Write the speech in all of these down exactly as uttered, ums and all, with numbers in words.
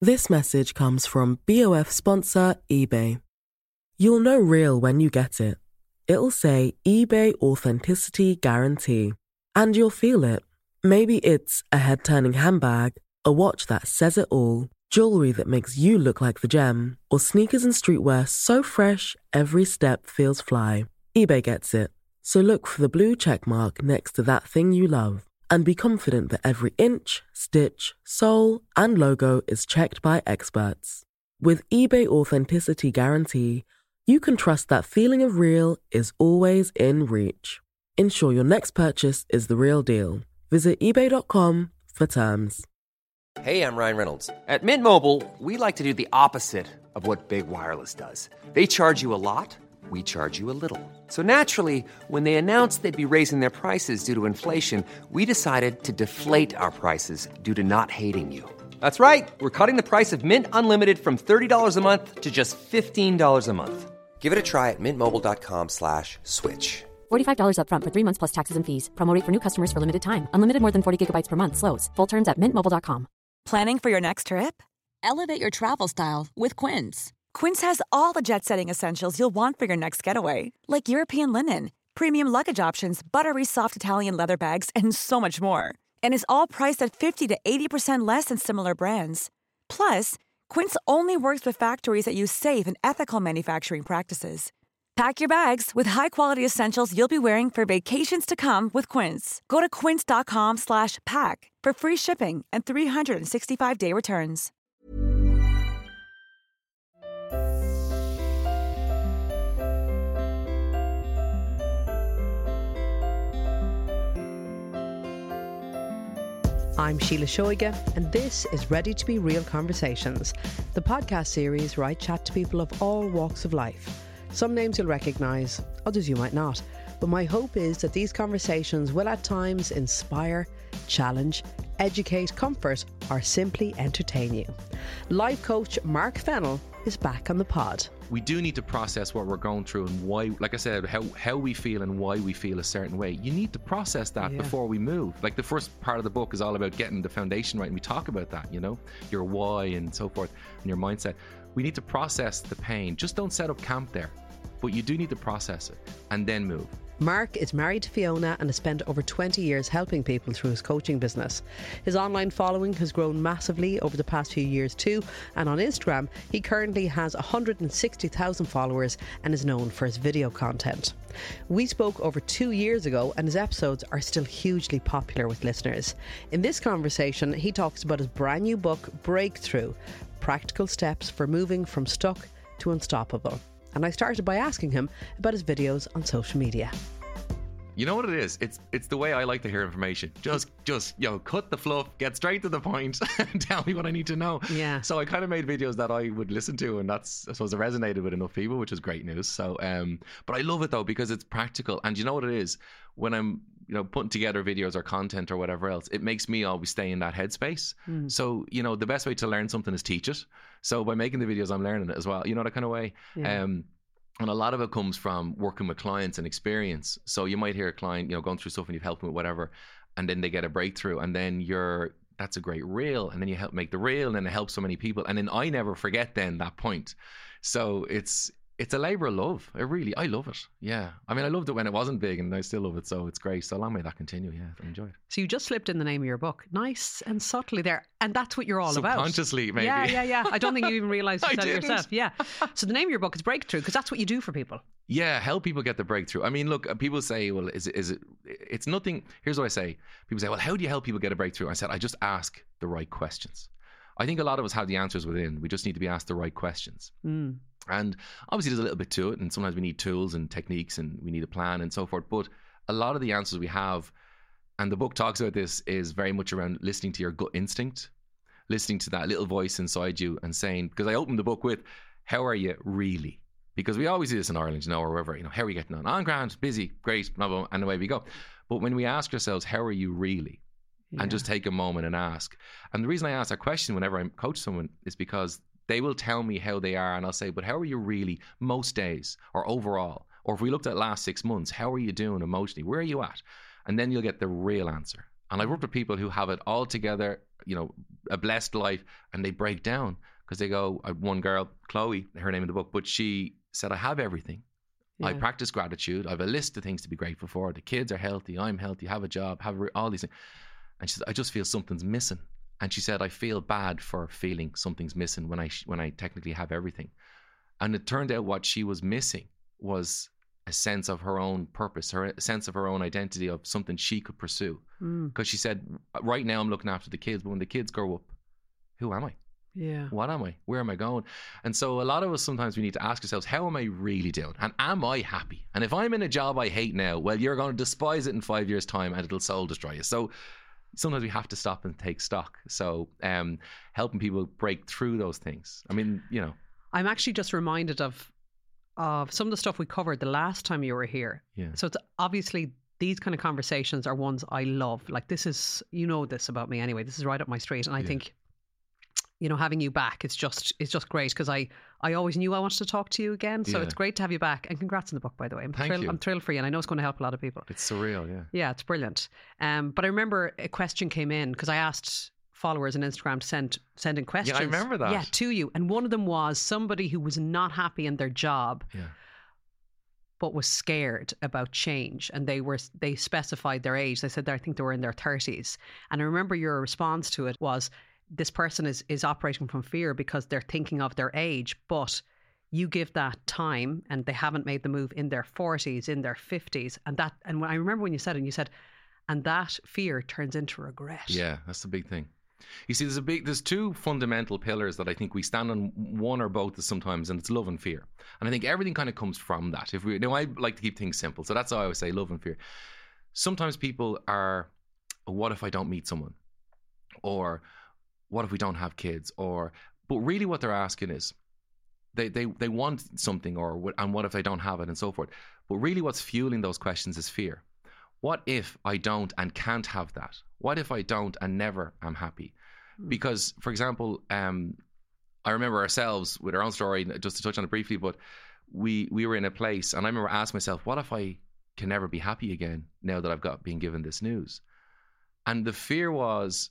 This message comes from B O F sponsor eBay. You'll know real when you get it. It'll say eBay Authenticity Guarantee. And you'll feel it. Maybe it's a head-turning handbag, a watch that says it all, jewelry that makes you look like the gem, or sneakers and streetwear so fresh every step feels fly. eBay gets it. So look for the blue check mark next to that thing you love and be confident that every inch, stitch, sole, and logo is checked by experts. With eBay Authenticity Guarantee, you can trust that feeling of real is always in reach. Ensure your next purchase is the real deal. Visit ebay dot com for terms. Hey, I'm Ryan Reynolds. At Mint Mobile, we like to do the opposite of what Big Wireless does. They charge you a lot, we charge you a little. So naturally, when they announced they'd be raising their prices due to inflation, we decided to deflate our prices due to not hating you. That's right. We're cutting the price of Mint Unlimited from thirty dollars a month to just fifteen dollars a month. Give it a try at mintmobile.com slash switch. forty-five dollars up front for three months plus taxes and fees. Promo rate for new customers for limited time. Unlimited more than forty gigabytes per month. Slows full terms at mint mobile dot com. Planning for your next trip? Elevate your travel style with Quince. Quince has all the jet-setting essentials you'll want for your next getaway, like European linen, premium luggage options, buttery soft Italian leather bags, and so much more. And is all priced at fifty to eighty percent less than similar brands. Plus, Quince only works with factories that use safe and ethical manufacturing practices. Pack your bags with high-quality essentials you'll be wearing for vacations to come with Quince. Go to quince.com slash pack for free shipping and three sixty-five day returns. I'm Sheila Shoiga, and this is Ready to Be Real Conversations, the podcast series where I chat to people of all walks of life. Some names you'll recognise, others you might not. But my hope is that these conversations will at times inspire, challenge, educate, comfort, or simply entertain you. Life coach Mark Fennell is back on the pod. We do need to process what we're going through and why, like I said, how, how we feel and why we feel a certain way. You need to process that yeah. before we move. Like the first part of the book is all about getting the foundation right, and we talk about that, you know, your why and so forth, and your mindset. We need to process the pain. Just don't set up camp there, but you do need to process it and then move. Mark is married to Fiona and has spent over twenty years helping people through his coaching business. His online following has grown massively over the past few years too, and on Instagram he currently has one hundred sixty thousand followers and is known for his video content. We spoke over two years ago and his episodes are still hugely popular with listeners. In this conversation he talks about his brand new book Breakthrough, practical steps for moving from stuck to unstoppable. And I started by asking him about his videos on social media. You know what it is? It's it's the way I like to hear information. Just, just you know, cut the fluff, get straight to the point, and tell me what I need to know. Yeah. So I kind of made videos that I would listen to, and that's, I suppose, it resonated with enough people, which is great news. So, um, but I love it though because it's practical, and you know what it is? When I'm, you know, putting together videos or content or whatever else, it makes me always stay in that headspace. Mm. So, you know, the best way to learn something is teach it. So by making the videos, I'm learning it as well. You know, that kind of way. Yeah. Um, And a lot of it comes from working with clients and experience. So you might hear a client, you know, going through stuff and you've helped them with whatever, and then they get a breakthrough, and then you're, that's a great reel, and then you help make the reel, and then it helps so many people. And then I never forget then that point. So it's, it's a labour of love. It really, I love it. Yeah. I mean, I loved it when it wasn't big, and I still love it. So it's great. So long may that continue. Yeah, I enjoy it. So you just slipped in the name of your book. Nice and subtly there. And that's what you're all about. Subconsciously, maybe. Yeah, yeah, yeah. I don't think you even realised you said it yourself. Yeah. So the name of your book is Breakthrough, because that's what you do for people. Yeah, help people get the breakthrough. I mean, look, people say, well, is it, is it, it's nothing. Here's what I say. People say, well, how do you help people get a breakthrough? I said, I just ask the right questions. I think a lot of us have the answers within. We just need to be asked the right questions. Mm. And obviously there's a little bit to it, and sometimes we need tools and techniques and we need a plan and so forth. But a lot of the answers we have, and the book talks about this, is very much around listening to your gut instinct, listening to that little voice inside you and saying, because I opened the book with, how are you really? Because we always do this in Ireland, you know, or wherever, you know, how are you getting on? I'm grand, busy, great, blah, blah, and away we go. But when we ask ourselves, how are you really? Yeah. And just take a moment and ask. And the reason I ask that question whenever I coach someone is because they will tell me how they are, and I'll say, but how are you really most days or overall? Or if we looked at last six months, how are you doing emotionally? Where are you at? And then you'll get the real answer. And I've worked with people who have it all together, you know, a blessed life, and they break down because they go, I, one girl, Chloe, her name in the book, but she said, I have everything. Yeah. I practice gratitude. I have a list of things to be grateful for. The kids are healthy. I'm healthy. Have a job. Have all these things. And she said, I just feel something's missing. And she said, I feel bad for feeling something's missing when I when I technically have everything. And it turned out what she was missing was a sense of her own purpose, her a sense of her own identity, of something she could pursue. Because mm. she said, right now I'm looking after the kids, but when the kids grow up, who am I? Yeah. What am I? Where am I going? And so a lot of us, sometimes we need to ask ourselves, how am I really doing? And am I happy? And if I'm in a job I hate now, well, you're going to despise it in five years' time and it'll soul destroy you. So sometimes we have to stop and take stock. So um, helping people break through those things. I mean, you know. I'm actually just reminded of of some of the stuff we covered the last time you were here. Yeah. So it's obviously these kind of conversations are ones I love. Like this is, you know this about me anyway. This is right up my street. And I yeah. think, you know, having you back, it's just it's just great because I, I always knew I wanted to talk to you again. So yeah. it's great to have you back. And congrats on the book, by the way. I'm Thank thrilled, you. I'm thrilled for you. And I know it's going to help a lot of people. It's surreal, yeah. Yeah, it's brilliant. Um, but I remember a question came in because I asked followers on Instagram to send send in questions. Yeah, I remember that. Yeah, to you. And one of them was somebody who was not happy in their job. Yeah. But was scared about change, and they were they specified their age. They said I think they were in their thirties. And I remember your response to it was, this person is is operating from fear because they're thinking of their age, but you give that time and they haven't made the move in their forties, in their fifties. And that and when I remember when you said it, and you said, and that fear turns into regret. Yeah, that's the big thing. You see, there's a big, there's two fundamental pillars that I think we stand on, one or both sometimes, and it's love and fear. And I think everything kind of comes from that. If we, now I like to keep things simple, so that's how I always say love and fear. Sometimes people are, what if I don't meet someone? Or what if we don't have kids? Or, but really what they're asking is, they they they want something, or and what if I don't have it, and so forth. But really what's fueling those questions is fear. What if I don't and can't have that? What if I don't and never am happy? Because, for example, um, I remember ourselves with our own story, just to touch on it briefly, but we we were in a place, and I remember asking myself, what if I can never be happy again now that I've got been given this news? And the fear was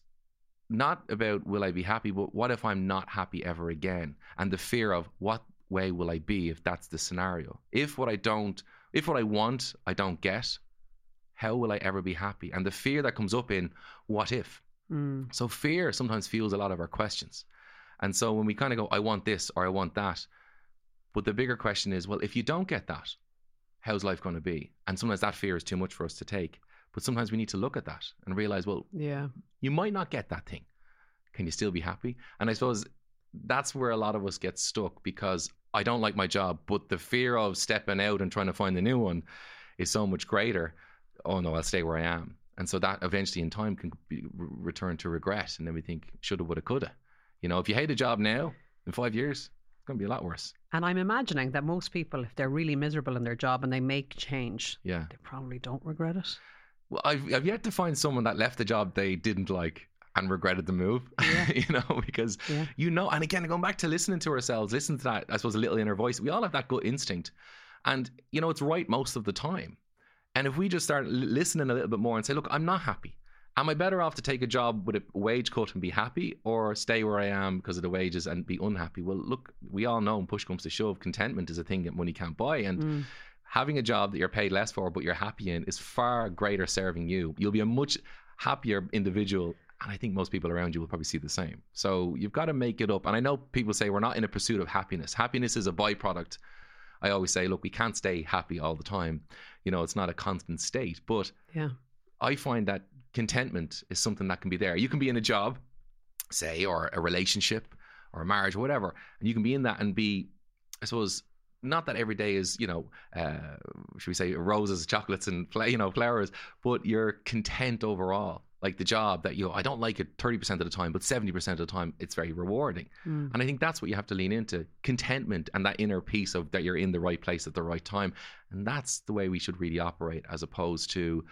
not about will I be happy, but what if I'm not happy ever again? And the fear of what way will I be if that's the scenario? If what I don't, if what I want I don't get, how will I ever be happy? And the fear that comes up in what if? Mm. So fear sometimes fuels a lot of our questions. And so when we kind of go, I want this or I want that, but the bigger question is, well, if you don't get that, how's life going to be? And sometimes that fear is too much for us to take. But sometimes we need to look at that and realize, well, yeah, you might not get that thing. Can you still be happy? And I suppose that's where a lot of us get stuck, because I don't like my job, but the fear of stepping out and trying to find a new one is so much greater. Oh no, I'll stay where I am. And so that eventually in time can be return to regret. And then we think, shoulda, woulda, coulda. You know, if you hate a job now, in five years, it's going to be a lot worse. And I'm imagining that most people, if they're really miserable in their job and they make change, yeah, they probably don't regret it. Well, I've, I've yet to find someone that left the job they didn't like and regretted the move, yeah. you know, because, yeah. you know, and again, going back to listening to ourselves, listen to that, I suppose, a little inner voice. We all have that gut instinct. And, you know, it's right most of the time. And if we just start listening a little bit more and say, look, I'm not happy. Am I better off to take a job with a wage cut and be happy, or stay where I am because of the wages and be unhappy? Well, look, we all know when push comes to shove, contentment is a thing that money can't buy. And mm. having a job that you're paid less for but you're happy in is far greater serving you. You'll be a much happier individual. And I think most people around you will probably see the same. So you've got to make it up. And I know people say we're not in a pursuit of happiness. Happiness is a byproduct. I always say, look, we can't stay happy all the time. You know, it's not a constant state. But yeah, I find that contentment is something that can be there. You can be in a job, say, or a relationship or a marriage or whatever, and you can be in that and be, I suppose, not that every day is, you know, uh, should we say roses, chocolates and, you know, flowers, but you're content overall. Like the job that, you know, I don't like it thirty percent of the time, but seventy percent of the time it's very rewarding. Mm. And I think that's what you have to lean into, contentment and that inner peace of that you're in the right place at the right time. And that's the way we should really operate, as opposed to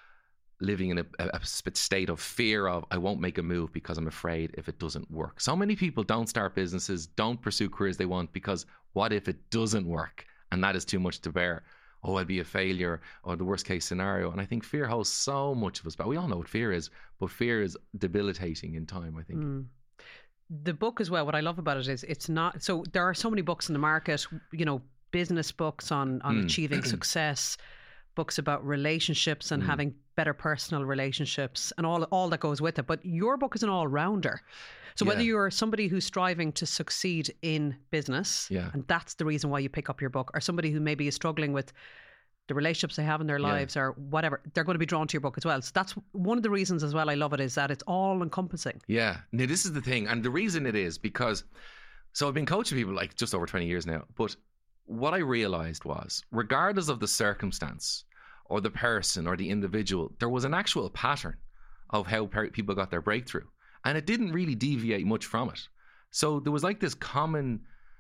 living in a, a state of fear of, I won't make a move because I'm afraid if it doesn't work. So many people don't start businesses, don't pursue careers they want because what if it doesn't work? And that is too much to bear. oh, I'd be a failure, or the worst case scenario. And I think fear holds so much of us back. We all know what fear is, but fear is debilitating in time, I think. Mm. The book as well, what I love about it is it's not, so there are so many books in the market, you know, business books on, on mm. achieving success, books about relationships and mm. having better personal relationships and all all that goes with it. But your book is an all-rounder. So whether yeah. you're somebody who's striving to succeed in business, yeah. and that's the reason why you pick up your book, or somebody who maybe is struggling with the relationships they have in their lives yeah. or whatever, they're going to be drawn to your book as well. So that's one of the reasons as well I love it, is that it's all encompassing. Yeah. Now this is the thing. And the reason it is because, so I've been coaching people like just over twenty years now, but what I realized was, regardless of the circumstance or the person or the individual, there was an actual pattern of how people got their breakthrough. And it didn't really deviate much from it. So there was like this common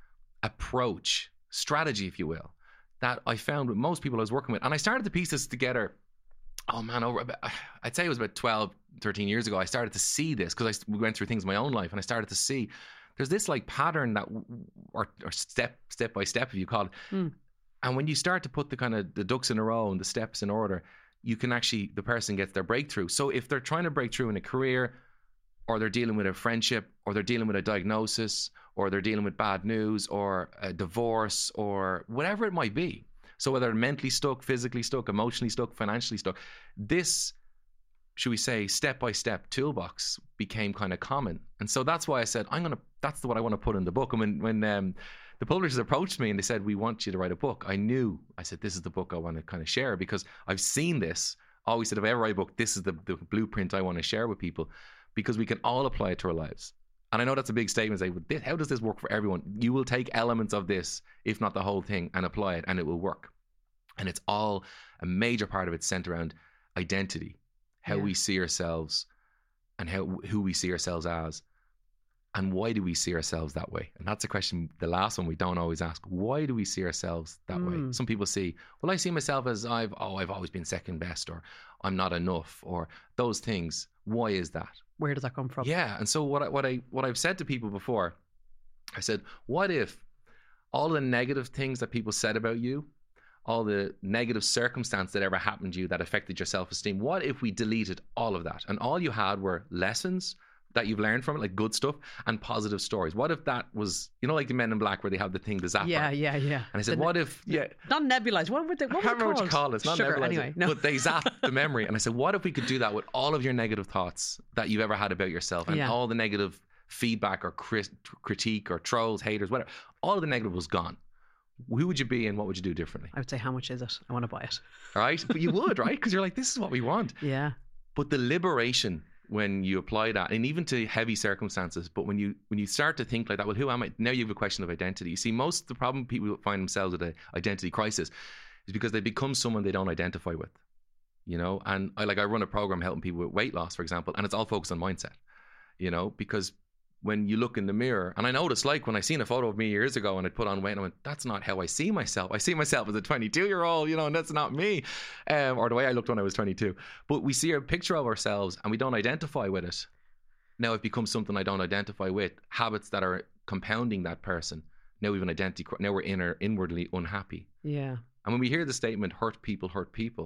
approach, strategy, if you will, that I found with most people I was working with. And I started to piece this together, oh man, over about, I'd say it was about twelve, thirteen years ago, I started to see this because I went through things in my own life, and I started to see there's this like pattern that, or, or step, step by step, if you call it. Mm. And when you start to put the kind of the ducks in a row and the steps in order, you can actually, the person gets their breakthrough. So if they're trying to break through in a career, or they're dealing with a friendship, or they're dealing with a diagnosis, or they're dealing with bad news, or a divorce, or whatever it might be. So whether they're mentally stuck, physically stuck, emotionally stuck, financially stuck, this, should we say, step-by-step toolbox became kind of common. And so that's why I said, I'm going to, that's what I want to put in the book. And when, when um, the publishers approached me and they said, we want you to write a book, I knew, I said, this is the book I want to kind of share, because I've seen this. I always said, if I ever write a book, this is the, the blueprint I want to share with people, because we can all apply it to our lives. And I know that's a big statement to say, but this, how does this work for everyone? You will take elements of this, if not the whole thing, and apply it, and it will work. And it's all, a major part of it centered around identity, how yeah. we see ourselves and how who we see ourselves as. And why do we see ourselves that way? And that's a question, the last one we don't always ask. Why do we see ourselves that mm. way? Some people see, well, I see myself as I've, oh, I've always been second best, or I'm not enough, or those things. Why is that? Where does that come from? Yeah. And so what I, what I, what I've said to people before, I said, what if all the negative things that people said about you, all the negative circumstance that ever happened to you that affected your self-esteem, what if we deleted all of that and all you had were lessons that you've learned from it, like good stuff, and positive stories? What if that was, you know, like the Men in Black where they have the thing, the zapper? Yeah, yeah, yeah. And I said, the, what if, yeah. Not nebulized. What would they, what I can't remember what you call it. It's not Sugar, nebulized. Anyway, no. But they zap the memory. And I said, what if we could do that with all of your negative thoughts that you've ever had about yourself, and yeah. all the negative feedback or crit- critique or trolls, haters, whatever. All of the negative was gone. Who would you be and what would you do differently? I would say, how much is it? I want to buy it. Right? But you would, right? Because you're like, this is what we want. Yeah. But the liberation when you apply that, and even to heavy circumstances, but when you when you start to think like that, well, who am I? Now you have a question of identity. You see, most of the problem people find themselves with an identity crisis is because they become someone they don't identify with, you know? And I like I run a program helping people with weight loss, for example, and it's all focused on mindset, you know, because when you look in the mirror, and I know what it's like when I seen a photo of me years ago and I'd put on weight and I went, that's not how I see myself. I see myself as a twenty-two year old, you know, and that's not me, um, or the way I looked when I was twenty-two. But we see a picture of ourselves and we don't identify with it. Now it becomes something I don't identify with, habits that are compounding that person. Now we've an identity, now we're inner, inwardly unhappy. Yeah. And when we hear the statement, hurt people, hurt people,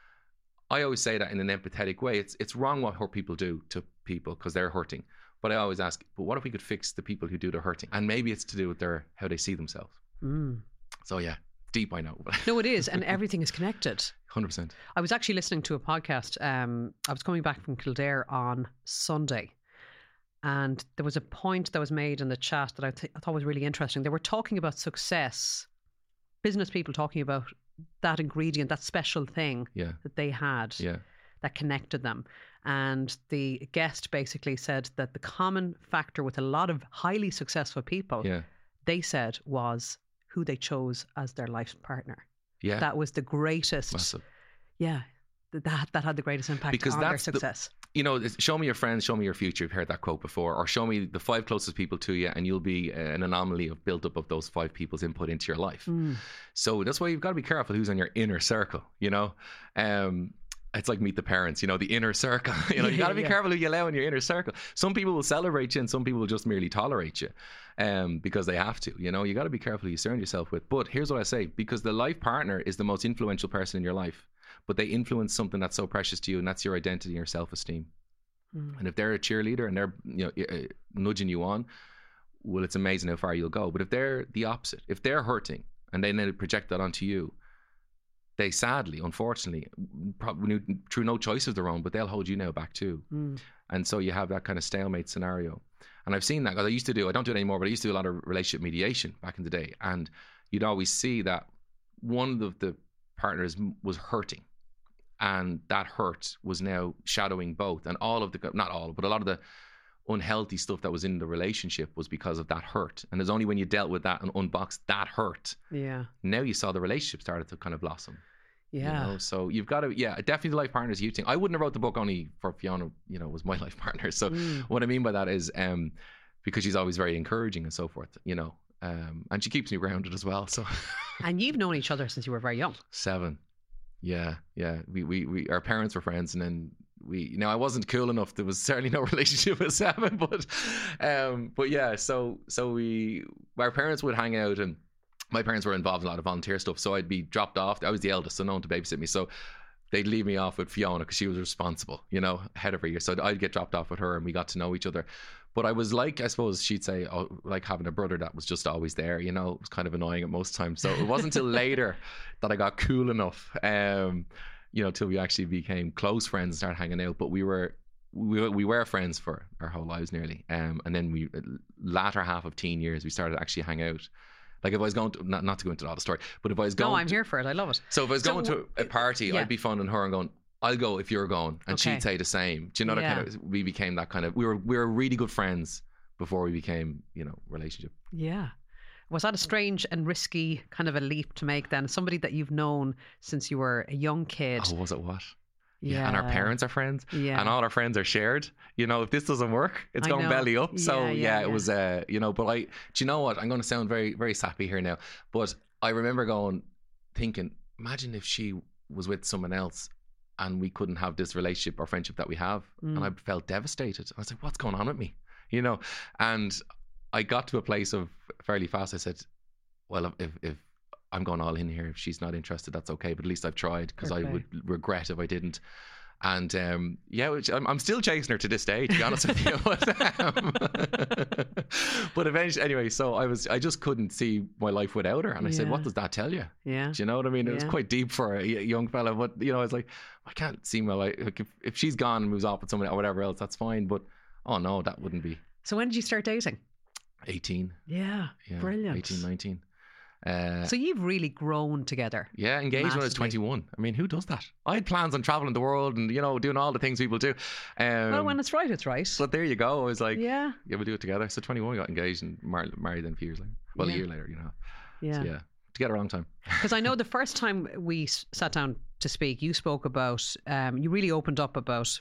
I always say that in an empathetic way. It's, it's wrong what hurt people do to people because they're hurting. But I always ask, but what if we could fix the people who do the hurting? And maybe it's to do with their how they see themselves. Mm. So yeah, deep I know. No, it is. And everything is connected. one hundred percent. I was actually listening to a podcast. Um, I was coming back from Kildare on Sunday. And there was a point that was made in the chat that I, th- I thought was really interesting. They were talking about success. Business people talking about that ingredient, that special thing yeah. that they had yeah. that connected them. And the guest basically said that the common factor with a lot of highly successful people, yeah. they said, was who they chose as their life partner. Yeah. That was the greatest. Massive. Yeah. That that had the greatest impact because on that's their success. The, you know, show me your friends, show me your future. You've heard that quote before. Or show me the five closest people to you and you'll be an anomaly of built up of those five people's input into your life. Mm. So that's why you've got to be careful who's in your inner circle, you know. Um, it's like Meet the Parents, you know, the inner circle. You know, you got to be yeah. careful who you allow in your inner circle. Some people will celebrate you and some people will just merely tolerate you um, because they have to. You know, you got to be careful who you surround yourself with. But here's what I say, because the life partner is the most influential person in your life, but they influence something that's so precious to you, and that's your identity and your self-esteem. Mm. And if they're a cheerleader and they're, you know, nudging you on, well, it's amazing how far you'll go. But if they're the opposite, if they're hurting and they then project that onto you, they sadly, unfortunately, probably through no choice of their own, but they'll hold you now back too. Mm. And so you have that kind of stalemate scenario. And I've seen that, because I used to do, I don't do it anymore, but I used to do a lot of relationship mediation back in the day. And you'd always see that one of the partners was hurting. And that hurt was now shadowing both. And all of the, not all, but a lot of the unhealthy stuff that was in the relationship was because of that hurt. And it's only when you dealt with that and unboxed that hurt, yeah, now you saw the relationship started to kind of blossom. Yeah. You know? So you've got to, yeah, definitely the life partner is a huge thing. I wouldn't have wrote the book only for Fiona, you know, was my life partner. So mm. what I mean by that is um, because she's always very encouraging and so forth, you know, um, and she keeps me grounded as well. So. And you've known each other since you were very young. Seven. Yeah. Yeah. We, we, we, our parents were friends, and then we, you know, I wasn't cool enough. There was certainly no relationship with Seven, but, um, but yeah, so, so we, our parents would hang out, and my parents were involved in a lot of volunteer stuff. So I'd be dropped off. I was the eldest, so no one to babysit me. So they'd leave me off with Fiona because she was responsible, you know, ahead of her year. So I'd get dropped off with her, and we got to know each other. But I was like, I suppose she'd say, oh, like having a brother that was just always there, you know. It was kind of annoying at most times. So it wasn't until later that I got cool enough, um, you know, till we actually became close friends and started hanging out. But we were we, we were friends for our whole lives nearly. Um, and then we, latter half of teen years, we started to actually hang out. Like if I was going to, not, not to go into all the story, but if I was going No, I'm to, here for it. I love it. So if I was so, going to a party, yeah. I'd be phoning her and going, I'll go if you're going. And okay. she'd say the same. Do you know, that yeah. kind of, we became that kind of, we were we were really good friends before we became, you know, relationship. Yeah. Was that a strange and risky kind of a leap to make then? Somebody that you've known since you were a young kid. Oh, was it what? Yeah. yeah. And our parents are friends. Yeah. And all our friends are shared. You know, if this doesn't work, it's I going know. belly up. So yeah, yeah, yeah it yeah. was, uh, you know, but I, do you know what? I'm going to sound very, very sappy here now. But I remember going, thinking, imagine if she was with someone else and we couldn't have this relationship or friendship that we have. Mm. And I felt devastated. I was like, what's going on with me? You know, and I got to a place of fairly fast. I said, well, if, if I'm going all in here, if she's not interested, that's okay. But at least I've tried, because I would regret if I didn't. And um, yeah, which, I'm, I'm still chasing her to this day, to be honest with you. But, um, but eventually, anyway, so I was, I just couldn't see my life without her. And I yeah. said, what does that tell you? Yeah. Do you know what I mean? It yeah. was quite deep for a young fella, but you know, I was like, I can't see my life. Like if, if she's gone and moves off with someone or whatever else, that's fine. But oh no, that wouldn't be. So when did you start dating? eighteen. Yeah, yeah, brilliant. eighteen, nineteen. Uh, so you've really grown together. Yeah, engaged massively. When I was twenty-one. I mean, who does that? I had plans on traveling the world and, you know, doing all the things people do. Um, well, when it's right, it's right. But there you go. I was like, yeah, yeah, we'll do it together. So twenty-one, we got engaged and mar- married then a few years later. Well, yeah. a year later, you know. Yeah. So, yeah. Together a long time. Because I know the first time we sat down to speak, you spoke about, um, you really opened up about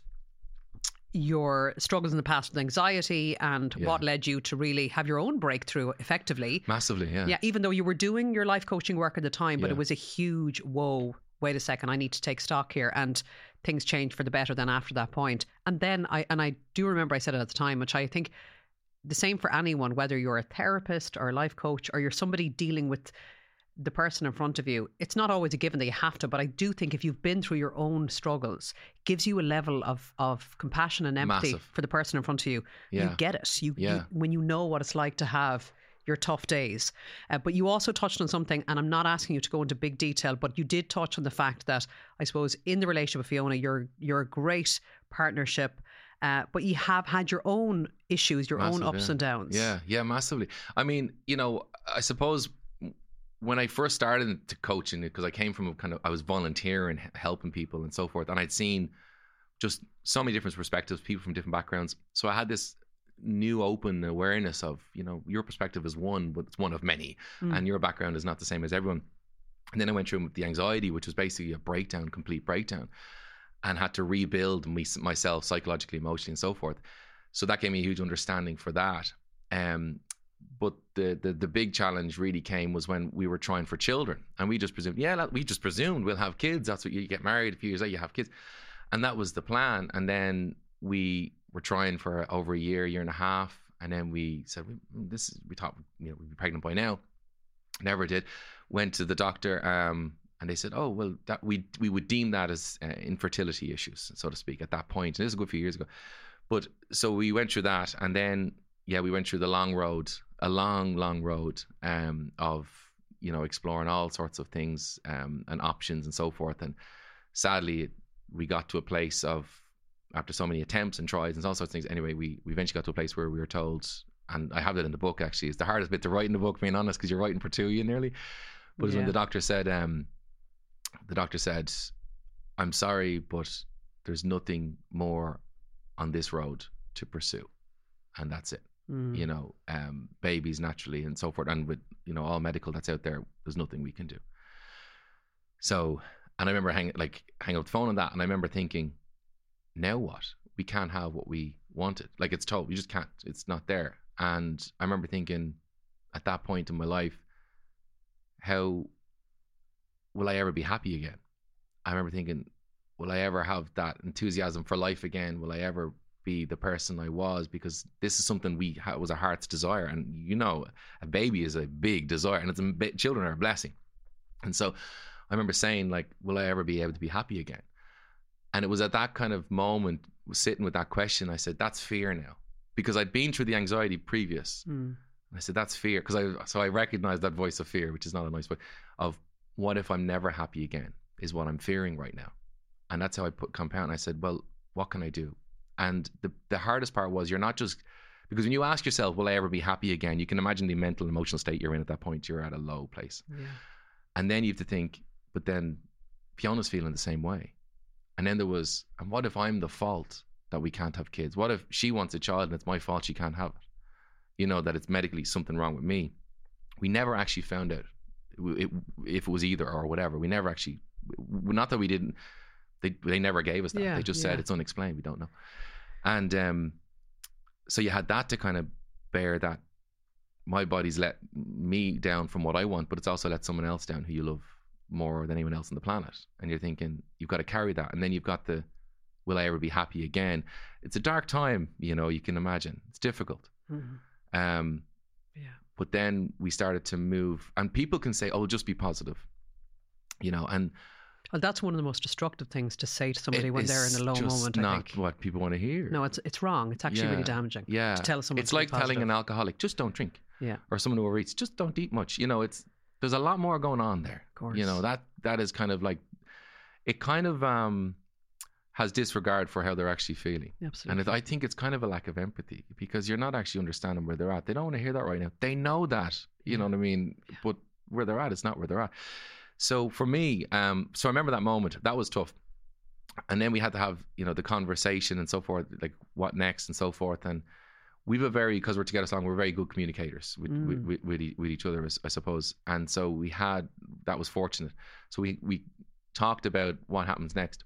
your struggles in the past with anxiety and yeah. what led you to really have your own breakthrough effectively. Massively, yeah. Yeah, even though you were doing your life coaching work at the time, but yeah. it was a huge, whoa, wait a second, I need to take stock here. And things changed for the better then after that point. And then I, and I do remember I said it at the time, which I think the same for anyone, whether you're a therapist or a life coach or you're somebody dealing with the person in front of you, it's not always a given that you have to, but I do think if you've been through your own struggles, it gives you a level of of compassion and empathy Massive. For the person in front of you. Yeah. You get it. You, yeah. you when you know what it's like to have your tough days. Uh, but you also touched on something, and I'm not asking you to go into big detail, but you did touch on the fact that I suppose in the relationship with Fiona, you're you're a great partnership. Uh, but you have had your own issues, your Massive, own ups yeah. and downs. Yeah, yeah, massively. I mean, you know, I suppose when I first started to coaching, because I came from a kind of, I was volunteering, helping people and so forth, and I'd seen just so many different perspectives, people from different backgrounds. So I had this new open awareness of, you know, your perspective is one, but it's one of many, mm. and your background is not the same as everyone. And then I went through the anxiety, which was basically a breakdown, complete breakdown, and had to rebuild me, myself psychologically, emotionally, and so forth. So that gave me a huge understanding for that. Um, but the, the the big challenge really came was when we were trying for children, and we just presumed, yeah, we just presumed we'll have kids. That's what you get married a few years later, you have kids, and that was the plan. And then we were trying for over a year, year and a half, and then we said, this is, we thought, you know, we'd be pregnant by now. Never did. Went to the doctor, um, and they said, oh, well, that we we would deem that as uh, infertility issues, so to speak, at that point. And this is a good few years ago. But so we went through that, and then, yeah, we went through the long road, a long, long road um, of, you know, exploring all sorts of things um, and options and so forth. And sadly, we got to a place of, after so many attempts and tries and all sorts of things, anyway, we, we eventually got to a place where we were told, and I have that in the book, actually. It's the hardest bit to write in the book, being honest, because you're writing for two of you nearly. But yeah. when the doctor said, um, the doctor said, I'm sorry, but there's nothing more on this road to pursue. And that's it. Mm. You know, um, babies naturally and so forth. And with, you know, all medical that's out there, there's nothing we can do. So, and I remember hanging, like, hanging up the phone on that. And I remember thinking, now what? We can't have what we wanted. Like, it's told, we just can't, it's not there. And I remember thinking at that point in my life, how will I ever be happy again? I remember thinking, will I ever have that enthusiasm for life again? Will I ever be the person I was? Because this is something we ha- was our heart's desire. And, you know, a baby is a big desire, and it's a, children are a blessing. And so I remember saying, like, will I ever be able to be happy again? And it was at that kind of moment, sitting with that question, I said, that's fear now. Because I'd been through the anxiety previous. Mm. I said, that's fear. Because I, so I recognized that voice of fear, which is not a nice voice, of what if I'm never happy again, is what I'm fearing right now. And that's how I put compound. I said, well, what can I do? And the, the hardest part was, you're not just, because when you ask yourself, will I ever be happy again? You can imagine the mental, emotional state you're in at that point. You're at a low place. Yeah. And then you have to think, but then Fiona's feeling the same way. And then there was, and what if I'm the fault that we can't have kids? What if she wants a child and it's my fault she can't have it? You know, that it's medically something wrong with me. We never actually found out it, if it was either or whatever. We never actually, not that we didn't, they they never gave us that. Yeah, they just yeah. said it's unexplained, we don't know. And um, so you had that to kind of bear, that my body's let me down from what I want, but it's also let someone else down who you love more than anyone else on the planet. And you're thinking, you've got to carry that. And then you've got the, will I ever be happy again? It's a dark time, you know, you can imagine. It's difficult. Mm-hmm. Um, yeah. But then we started to move, and people can say, oh, just be positive, you know, and well, that's one of the most destructive things to say to somebody when they're in a low moment. It's not what people want to hear. No, it's it's wrong. It's actually yeah. really damaging. Yeah, to tell someone. It's like telling an alcoholic, just don't drink. Yeah. Or someone who overeats, just don't eat much. You know, it's there's a lot more going on there. Of course. You know, that that is kind of like, it kind of um has disregard for how they're actually feeling. Absolutely. And it, I think it's kind of a lack of empathy, because you're not actually understanding where they're at. They don't want to hear that right now. They know that, you yeah. know what I mean? Yeah. But where they're at, it's not where they're at. So for me, um, so I remember that moment. That was tough. And then we had to have, you know, the conversation and so forth, like what next and so forth. And we've a very, because we're together so long, we're very good communicators with, mm. with, with, with, with each other, I suppose. And so we had, that was fortunate. So we, we talked about what happens next.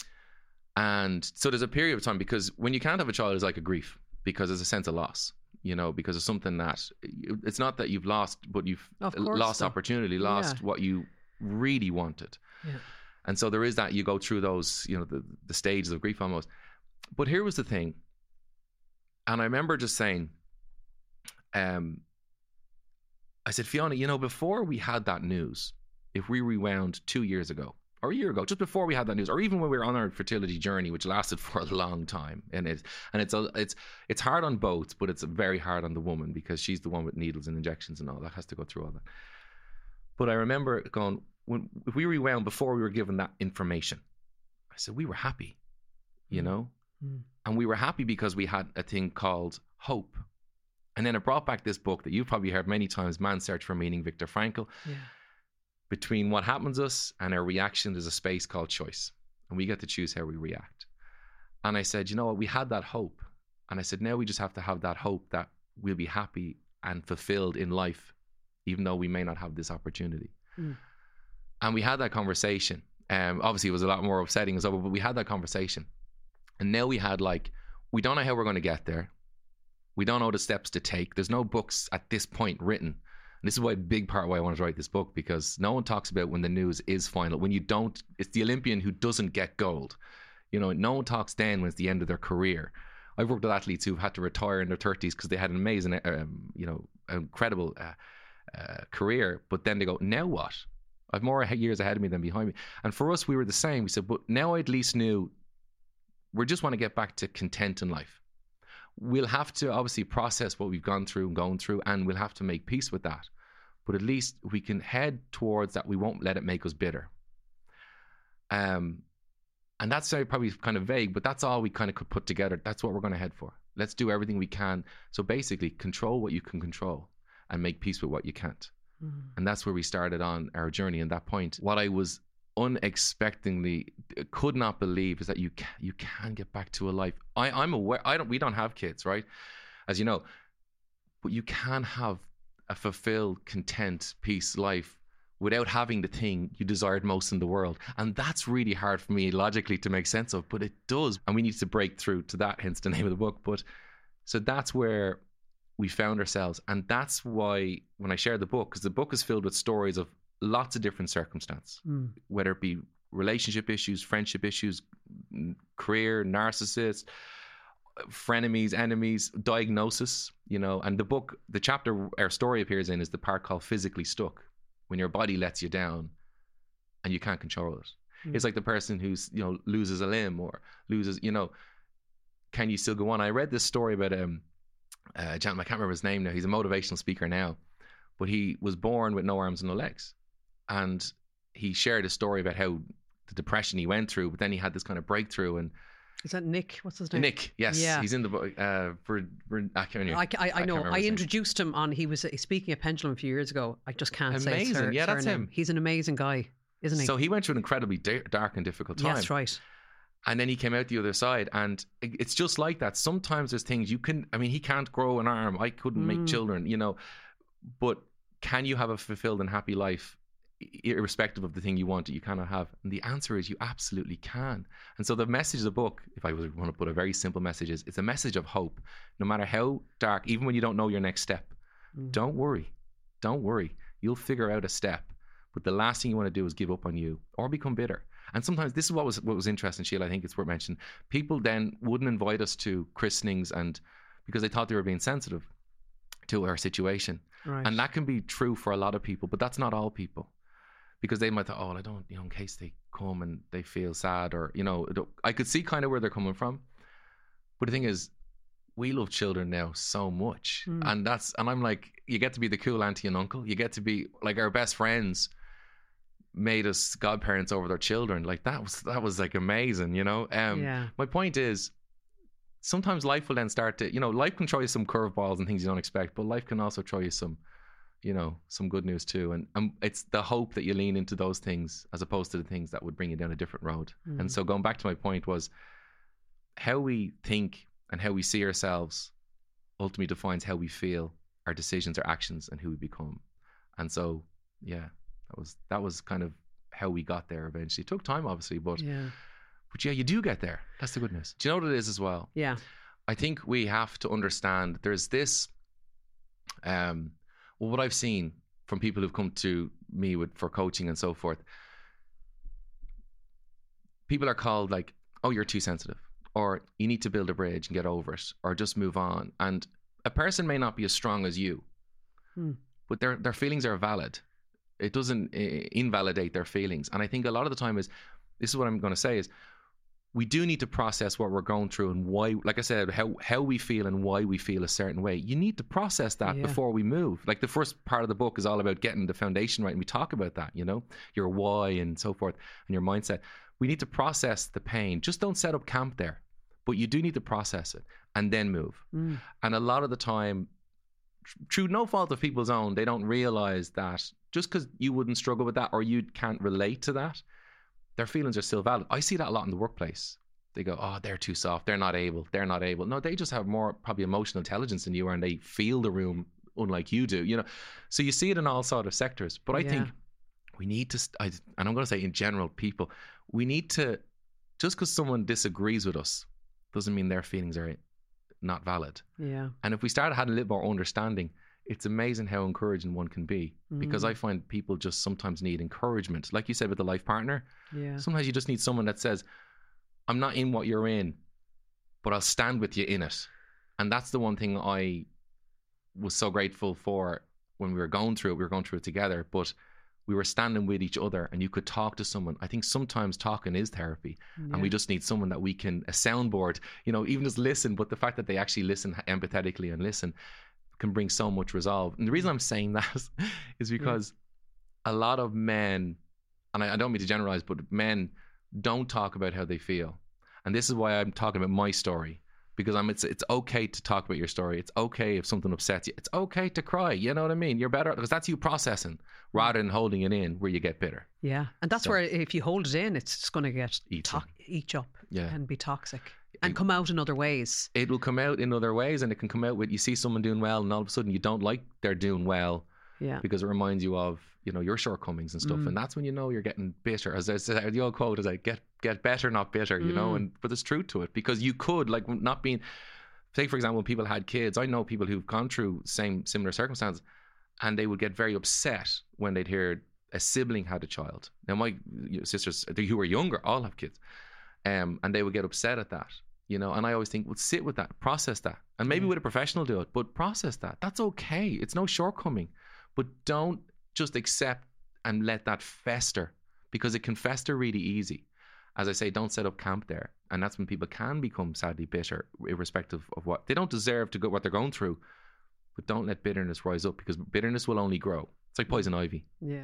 And so there's a period of time, because when you can't have a child, it's like a grief, because there's a sense of loss, you know, because of something that, it's not that you've lost, but you've lost so. opportunity, lost yeah. what you really wanted. Yeah. And so there is that, you go through those, you know, the, the stages of grief almost. But here was the thing. And I remember just saying, um, I said, Fiona, you know, before we had that news, if we rewound two years ago, or a year ago, just before we had that news, or even when we were on our fertility journey, which lasted for a long time, and it and it's a, it's it's hard on both, but it's very hard on the woman, because she's the one with needles and injections and all that, has to go through all that. But I remember going, when if we rewound before we were given that information, I said we were happy, you know, mm. and we were happy because we had a thing called hope. And then it brought back this book that you've probably heard many times, Man's Search for Meaning, Viktor Frankl. Yeah. Between what happens to us and our reaction, there's a space called choice. And we get to choose how we react. And I said, you know what, we had that hope. And I said, now we just have to have that hope that we'll be happy and fulfilled in life, even though we may not have this opportunity. Mm. And we had that conversation. Um, obviously, it was a lot more upsetting as well, but we had that conversation. And now we had like, we don't know how we're going to get there. We don't know the steps to take. There's no books at this point written. And this is why a big part why I wanted to write this book, because no one talks about when the news is final. When you don't, it's the Olympian who doesn't get gold. You know, no one talks then when it's the end of their career. I've worked with athletes who've had to retire in their thirties because they had an amazing, um, you know, incredible uh, uh, career. But then they go, now what? I've more years ahead of me than behind me. And for us, we were the same. We said, but now I at least knew we just want to get back to content in life. We'll have to obviously process what we've gone through and going through, and we'll have to make peace with that. But at least we can head towards that. We won't let it make us bitter. Um, and that's probably kind of vague, but that's all we kind of could put together. That's what we're going to head for. Let's do everything we can. So basically, control what you can control and make peace with what you can't. Mm. And that's where we started on our journey. And that point, what I was unexpectedly could not believe is that you can, you can get back to a life. I, I'm aware. I don't. We don't have kids, right? As you know, but you can have a fulfilled, content, peace life without having the thing you desired most in the world. And that's really hard for me logically to make sense of, but it does. And we need to break through to that, hence the name of the book. But so that's where we found ourselves. And that's why when I shared the book, because the book is filled with stories of lots of different circumstances, mm. whether it be relationship issues, friendship issues, career, narcissists, frenemies, enemies, diagnosis, you know. And the book, the chapter our story appears in is the part called Physically Stuck, when your body lets you down and you can't control it. Mm. It's like the person who's, you know, loses a limb or loses, you know, can you still go on? I read this story about um, a gentleman, I can't remember his name now. He's a motivational speaker now, but he was born with no arms and no legs. And he shared a story about how the depression he went through, but then he had this kind of breakthrough. And is that Nick? What's his name? Nick, yes. Yeah. He's in the book. Uh, for, for, I, can't I, I, I know. I, I introduced him on, he was speaking at Pendulum a few years ago. I just can't amazing. say his Amazing. Yeah, that's surname. him. He's an amazing guy, isn't he? So he went through an incredibly dark and difficult time. Yeah, that's right. And then he came out the other side. And it's just like that. Sometimes there's things you can, I mean, he can't grow an arm. I couldn't mm. make children, you know. But can you have a fulfilled and happy life irrespective of the thing you want that you cannot have? And the answer is you absolutely can. And so the message of the book, if I was want to put a very simple message, is it's a message of hope. No matter how dark, even when you don't know your next step, mm. don't worry. Don't worry. You'll figure out a step. But the last thing you want to do is give up on you or become bitter. And sometimes this is what was what was interesting, Sheila. I think it's worth mentioning. People then wouldn't invite us to christenings, and because they thought they were being sensitive to our situation. Right. And that can be true for a lot of people, but that's not all people. Because they might think, oh, well, I don't, you know, in case they come and they feel sad, or, you know, I could see kind of where they're coming from. But the thing is, we love children now so much. Mm. And that's, and I'm like, you get to be the cool auntie and uncle. You get to be like, our best friends made us godparents over their children. Like that was, that was like amazing, you know? Um, yeah. My point is, sometimes life will then start to, you know, life can throw you some curveballs and things you don't expect, but life can also throw you some, you know, some good news too. And um, it's the hope that you lean into those things as opposed to the things that would bring you down a different road. Mm. And so going back to my point was, how we think and how we see ourselves ultimately defines how we feel, our decisions, our actions, and who we become. And so, yeah, that was that was kind of how we got there eventually. It took time, obviously, but yeah, but yeah, you do get there. That's the good news. Do you know what it is as well? Yeah. I think we have to understand there's this, um, well, what I've seen from people who've come to me with for coaching and so forth, people are called like, oh, you're too sensitive, or you need to build a bridge and get over it, or just move on. And a person may not be as strong as you, hmm. but their their feelings are valid. It doesn't uh, invalidate their feelings. And I think a lot of the time is, this is what I'm going to say is, we do need to process what we're going through and why, like I said, how, how we feel and why we feel a certain way. You need to process that yeah. before we move. Like the first part of the book is all about getting the foundation right. And we talk about that, you know, your why and so forth and your mindset. We need to process the pain. Just don't set up camp there, but you do need to process it and then move. Mm. And a lot of the time, through no fault of people's own, they don't realize that just because you wouldn't struggle with that or you can't relate to that, their feelings are still valid. I see that a lot in the workplace. They go, oh, they're too soft. They're not able. They're not able. No, they just have more probably emotional intelligence than you are, and they feel the room unlike you do, you know. So you see it in all sort of sectors. But I yeah. think we need to, I, and I'm going to say in general, people, we need to, just because someone disagrees with us doesn't mean their feelings are not valid. Yeah. And if we started having a little more understanding, it's amazing how encouraging one can be. Mm. Because I find people just sometimes need encouragement. Like you said with the life partner, yeah. sometimes you just need someone that says, I'm not in what you're in, but I'll stand with you in it. And that's the one thing I was so grateful for when we were going through it. We were going through it together, but we were standing with each other and you could talk to someone. I think sometimes talking is therapy, yeah. and we just need someone that we can, a soundboard, you know, even just listen, but the fact that they actually listen empathetically and listen can bring so much resolve. And the reason I'm saying that is because yeah. a lot of men, and I, I don't mean to generalize, but men don't talk about how they feel. And this is why I'm talking about my story. Because I'm, it's it's okay to talk about your story. It's okay if something upsets you. It's okay to cry. You know what I mean? You're better because that's you processing rather than holding it in where you get bitter. Yeah, and that's so, where if you hold it in, it's just going to get eat, to- eat up yeah. and be toxic and it, come out in other ways. It will come out in other ways, and it can come out with you see someone doing well, and all of a sudden you don't like they're doing well. Yeah, because it reminds you of, you know, your shortcomings and stuff, mm. and that's when you know you're getting bitter. As I said, the old quote is like, "Get get better, not bitter." You mm. know, and but there's truth to it because you could like not being. Say, for example, when people had kids, I know people who've gone through same similar circumstances, and they would get very upset when they'd hear a sibling had a child. Now, my sisters who were younger all have kids, um, and they would get upset at that, you know. And I always think, well, sit with that, process that, and maybe mm. with a professional do it, but process that. That's okay. It's no shortcoming, but don't just accept and let that fester because it can fester really easy. As I say, don't set up camp there. And that's when people can become sadly bitter, irrespective of what they don't deserve to go what they're going through. But don't let bitterness rise up because bitterness will only grow. It's like poison ivy. Yeah.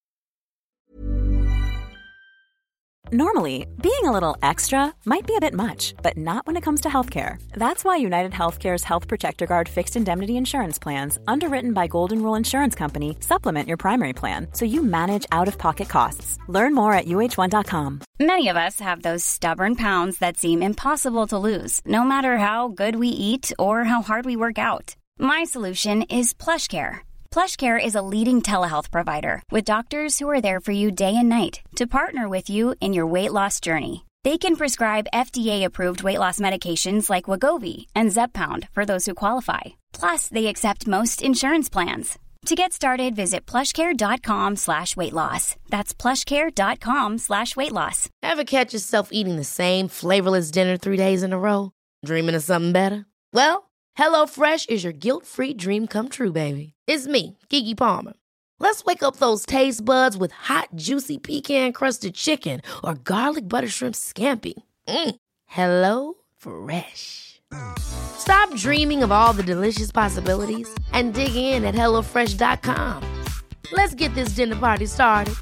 Normally, being a little extra might be a bit much, but not when it comes to healthcare. That's why United Healthcare's Health Protector Guard fixed indemnity insurance plans, underwritten by Golden Rule Insurance Company, supplement your primary plan so you manage out-of-pocket costs. Learn more at U H one dot com. Many of us have those stubborn pounds that seem impossible to lose, no matter how good we eat or how hard we work out. My solution is PlushCare. PlushCare is a leading telehealth provider with doctors who are there for you day and night to partner with you in your weight loss journey. They can prescribe F D A-approved weight loss medications like Wegovy and Zepbound for those who qualify. Plus, they accept most insurance plans. To get started, visit plushcare.com slash weight loss. That's plushcare.com slash weight loss. Ever catch yourself eating the same flavorless dinner three days in a row? Dreaming of something better? Well, HelloFresh is your guilt-free dream come true, baby. It's me, Keke Palmer. Let's wake up those taste buds with hot, juicy pecan-crusted chicken or garlic butter shrimp scampi. Mm. Hello Fresh. Stop dreaming of all the delicious possibilities and dig in at hello fresh dot com. Let's get this dinner party started.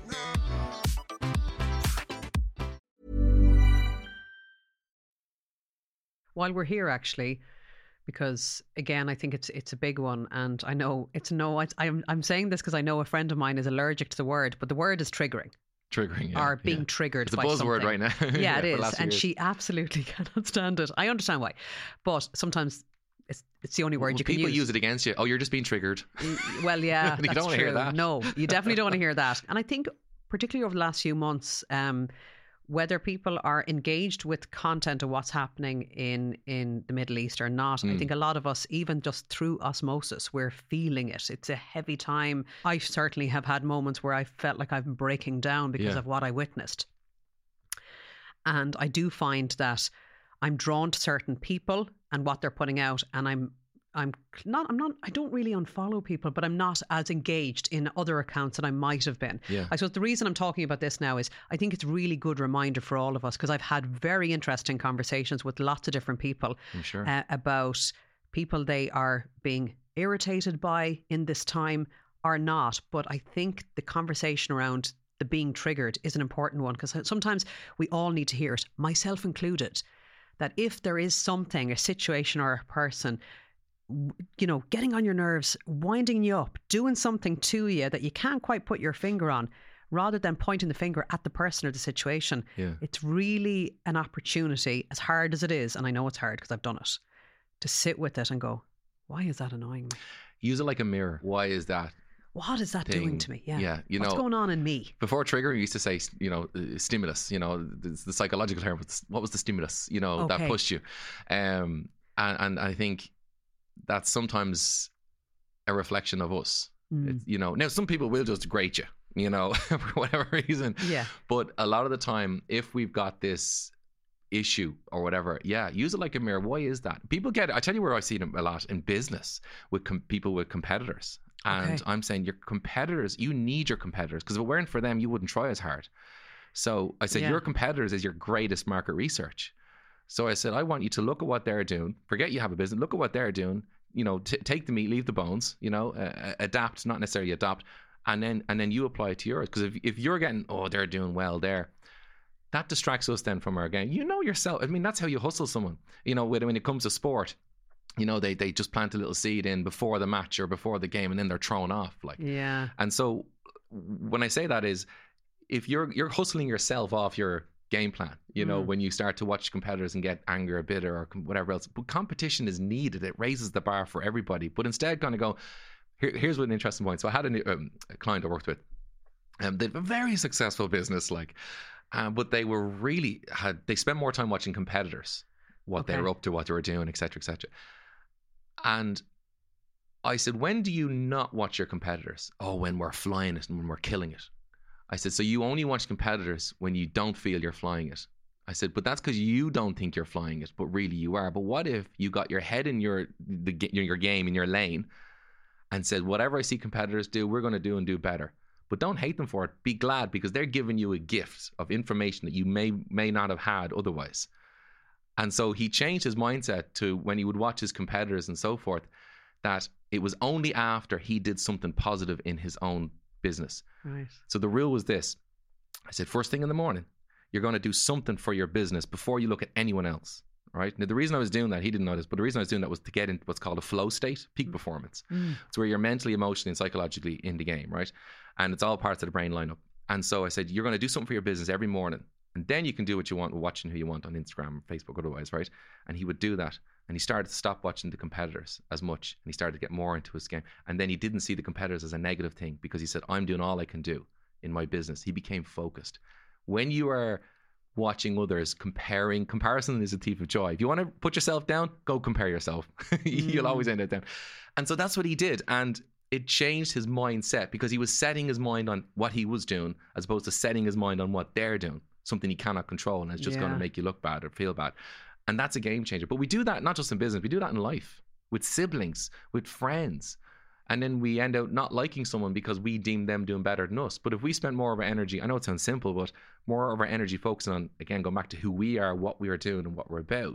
While we're here, actually, because again, I think it's it's a big one, and I know it's no. I, I'm I'm saying this because I know a friend of mine is allergic to the word, but the word is triggering. Triggering, yeah, or being yeah. triggered. It's a by buzzword something. right now. Yeah, yeah, it is, and years. she absolutely cannot stand it. I understand why, but sometimes it's it's the only word well, you can people use. use it against you. Oh, you're just being triggered. Well, yeah, you that's don't want to true. hear that. No, you definitely don't want to hear that. And I think, particularly over the last few months, um, whether people are engaged with content of what's happening in, in the Middle East or not, mm. I think a lot of us, even just through osmosis, we're feeling it. It's a heavy time. I certainly have had moments where I felt like I've been breaking down because yeah. of what I witnessed. And I do find that I'm drawn to certain people and what they're putting out, and I'm I'm not, I'm not, I don't really unfollow people, but I'm not as engaged in other accounts that I might have been. Yeah. I suppose the reason I'm talking about this now is I think it's a really good reminder for all of us, because I've had very interesting conversations with lots of different people I'm sure. uh, about people they are being irritated by in this time or not. But I think the conversation around the being triggered is an important one, because sometimes we all need to hear it, myself included, that if there is something, a situation or a person, you know, getting on your nerves, winding you up, doing something to you that you can't quite put your finger on, rather than pointing the finger at the person or the situation, yeah. it's really an opportunity, as hard as it is, and I know it's hard because I've done it, to sit with it and go, why is that annoying me? Use it like a mirror. Why is that? What is that thing doing to me? Yeah. Yeah. You What's know, going on in me? Before trigger, we used to say, you know, uh, stimulus, you know, the, the psychological term. What was the stimulus, you know, Okay. that pushed you? Um, and, and I think that's sometimes a reflection of us. Mm. It's, you know, now some people will just grate you, you know, for whatever reason. Yeah. But a lot of the time, if we've got this issue or whatever, yeah, use it like a mirror. Why is that? People get it. I tell you where I see them a lot in business with com- people with competitors. And okay. I'm saying your competitors, you need your competitors, because if it weren't for them, you wouldn't try as hard. So I said, yeah. your competitors is your greatest market research. So I said, I want you to look at what they're doing. Forget you have a business. Look at what they're doing. You know, t- take the meat, leave the bones. You know, uh, adapt, not necessarily adopt, and then and then you apply it to yours. Because if if you're getting, oh, they're doing well there, that distracts us then from our game. You know yourself. I mean, that's how you hustle someone. You know, when when it comes to sport, you know, they they just plant a little seed in before the match or before the game, and then they're thrown off. Like, yeah. And so when I say that is, if you're you're hustling yourself off your game plan, you know, mm. when you start to watch competitors and get angry or bitter or whatever else, but competition is needed. It raises the bar for everybody. But instead, kind of go, here, here's what an interesting point. So I had a, new, um, a client I worked with, and um, they have a very successful business, like, uh, but they were really had they spent more time watching competitors, what okay. they were up to, what they were doing, et cetera, et cetera. And I said, when do you not watch your competitors? Oh, when we're flying it and when we're killing it. I said, so you only watch competitors when you don't feel you're flying it. I said, but that's because you don't think you're flying it, but really you are. But what if you got your head in your the, your game, in your lane, and said, whatever I see competitors do, we're going to do and do better. But don't hate them for it. Be glad, because they're giving you a gift of information that you may may not have had otherwise. And so he changed his mindset to, when he would watch his competitors and so forth, that it was only after he did something positive in his own business. Right. So the rule was this. I said, first thing in the morning, you're going to do something for your business before you look at anyone else. Right. Now, the reason I was doing that, he didn't know this, but the reason I was doing that was to get into what's called a flow state, peak mm. performance. Mm. It's where you're mentally, emotionally, and psychologically in the game, right? And it's all parts of the brain line up. And so I said, you're going to do something for your business every morning, and then you can do what you want, watching who you want on Instagram, Facebook, otherwise, right? And he would do that. And he started to stop watching the competitors as much, and he started to get more into his game. And then he didn't see the competitors as a negative thing, because he said, I'm doing all I can do in my business. He became focused. When you are watching others, comparing, comparison is a thief of joy. If you want to put yourself down, go compare yourself. You'll mm. always end up down. And so that's what he did. And it changed his mindset, because he was setting his mind on what he was doing as opposed to setting his mind on what they're doing, something he cannot control, and it's just yeah. going to make you look bad or feel bad. And that's a game changer. But we do that not just in business, we do that in life, with siblings, with friends. And then we end up not liking someone because we deem them doing better than us. But if we spend more of our energy, I know it sounds simple, but more of our energy focusing on, again, going back to who we are, what we are doing, and what we're about,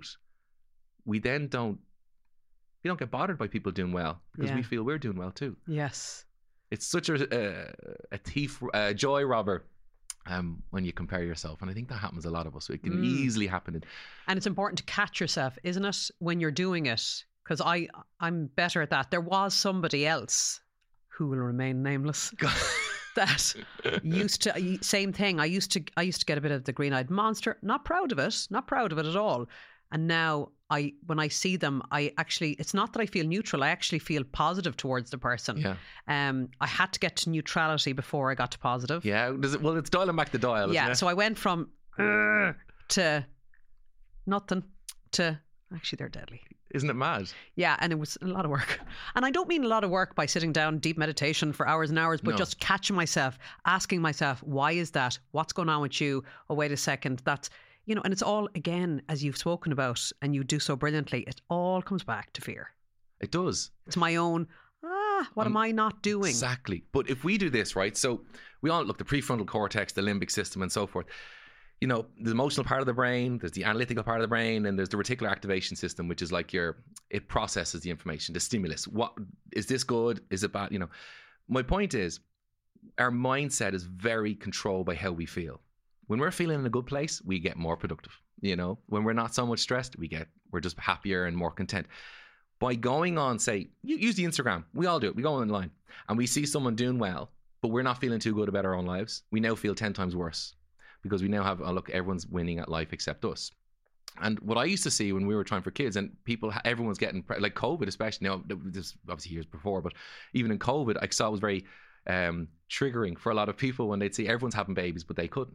we then don't, we don't get bothered by people doing well, because yeah. we feel we're doing well too. Yes. It's such a, a, a thief, a joy robber. Um, when you compare yourself, and I think that happens a lot of us. So it can mm. easily happen. In- and it's important to catch yourself, isn't it, when you're doing it? Because I, I'm better at that. There was somebody else who will remain nameless that used to, same thing. I used to, I used to get a bit of the green-eyed monster. Not proud of it, not proud of it at all. And now I, when I see them, I actually, it's not that I feel neutral. I actually feel positive towards the person. Yeah. Um, I had to get to neutrality before I got to positive. Yeah. Does it, well, it's dialing back the dial. Yeah. Isn't it? So I went from uh, to nothing to actually they're deadly. Isn't it mad? Yeah, and it was a lot of work. And I don't mean a lot of work by sitting down, deep meditation for hours and hours, but no. just catching myself, asking myself, why is that? What's going on with you? Oh, wait a second. That's, you know, and it's all, again, as you've spoken about, and you do so brilliantly, it all comes back to fear. It does. It's my own, ah, what um, am I not doing? Exactly. But if we do this, right, so we all look, the prefrontal cortex, the limbic system and so forth, you know, the emotional part of the brain, there's the analytical part of the brain, and there's the reticular activation system, which is like your, it processes the information, the stimulus. What, is this good? Is it bad? You know, my point is, our mindset is very controlled by how we feel. When we're feeling in a good place, we get more productive. You know, when we're not so much stressed, we get, we're just happier and more content. By going on, say, use the Instagram. We all do it. We go online and we see someone doing well, but we're not feeling too good about our own lives. We now feel ten times worse, because we now have, oh, look, everyone's winning at life except us. And what I used to see when we were trying for kids, and people, everyone's getting, like COVID especially, now this obviously years before, but even in COVID, I saw it was very um, triggering for a lot of people when they'd see everyone's having babies, but they couldn't.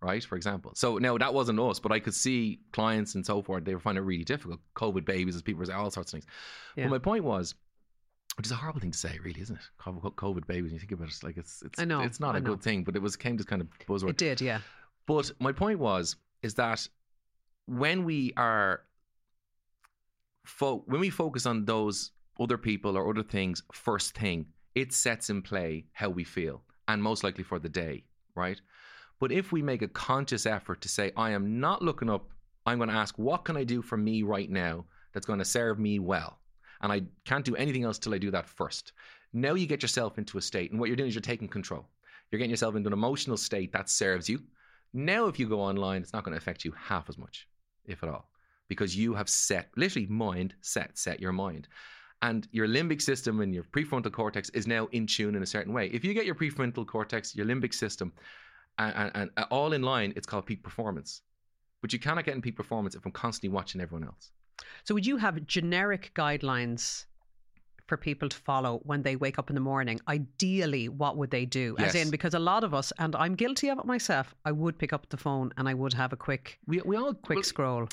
right? For example. So now that wasn't us, but I could see clients and so forth, they were finding it really difficult. COVID babies, as people were saying, all sorts of things. Yeah. But my point was, which is a horrible thing to say, really, isn't it? COVID babies, when you think about it, like it's it's I know, it's not I a know. good thing, but it was came to kind of buzzword. It did, yeah. But my point was, is that when we are, fo- when we focus on those other people or other things first thing, it sets in play how we feel, and most likely for the day, right? But if we make a conscious effort to say, I am not looking up, I'm going to ask, what can I do for me right now that's going to serve me well? And I can't do anything else till I do that first. Now you get yourself into a state, and what you're doing is you're taking control. You're getting yourself into an emotional state that serves you. Now, if you go online, it's not going to affect you half as much, if at all, because you have set, literally mind, set, set your mind. And your limbic system and your prefrontal cortex is now in tune in a certain way. If you get your prefrontal cortex, your limbic system, and, and, and all in line, it's called peak performance. But you cannot get in peak performance if I'm constantly watching everyone else. So would you have generic guidelines for people to follow when they wake up in the morning? Ideally, what would they do? Yes. As in, because a lot of us, and I'm guilty of it myself, I would pick up the phone and I would have a quick, we, we all, quick well, scroll.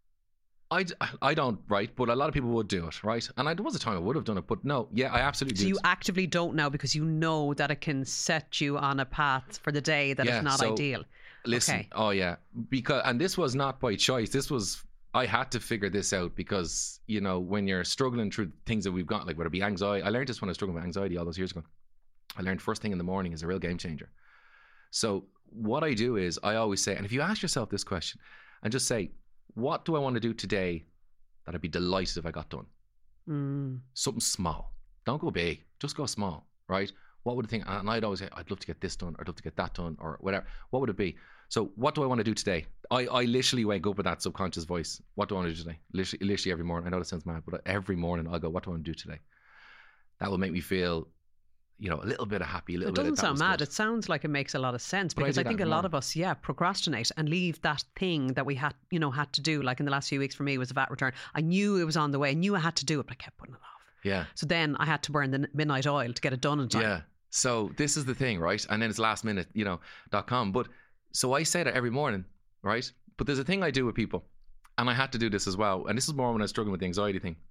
I, I don't, right? But a lot of people would do it, right? And I, there was a time I would have done it, but no, yeah, I absolutely do. So you actively don't now because you know that it can set you on a path for the day that yeah, is not so, ideal. Listen, okay. oh yeah, because and this was not by choice. This was, I had to figure this out because, you know, when you're struggling through things that we've got, like whether it be anxiety, I learned this when I was struggling with anxiety all those years ago. I learned first thing in the morning is a real game changer. So what I do is I always say, and if you ask yourself this question and just say, what do I want to do today that I'd be delighted if I got done? Mm. Something small. Don't go big. Just go small, right? What would I think? And I'd always say, I'd love to get this done, or I'd love to get that done, or whatever. What would it be? So what do I want to do today? I, I literally wake up with that subconscious voice. What do I want to do today? Literally, literally every morning. I know that sounds mad, but every morning I'll go, what do I want to do today? That will make me feel, you know, a little bit of happy, a little it bit doesn't of that sound was mad. good. It sounds like it makes a lot of sense But I because do I, think that a in the lot morning. of us, yeah, procrastinate and leave that thing that we had, you know, had to do. Like in the last few weeks for me was a V A T return. I knew it was on the way. I knew I had to do it, but I kept putting it off. Yeah. So then I had to burn the midnight oil to get it done in time. Yeah. So this is the thing, right? And then it's last minute, you know, dot com. But so I say that every morning, right? But there's a thing I do with people, and I had to do this as well. And this is more when I was struggling with the anxiety thing.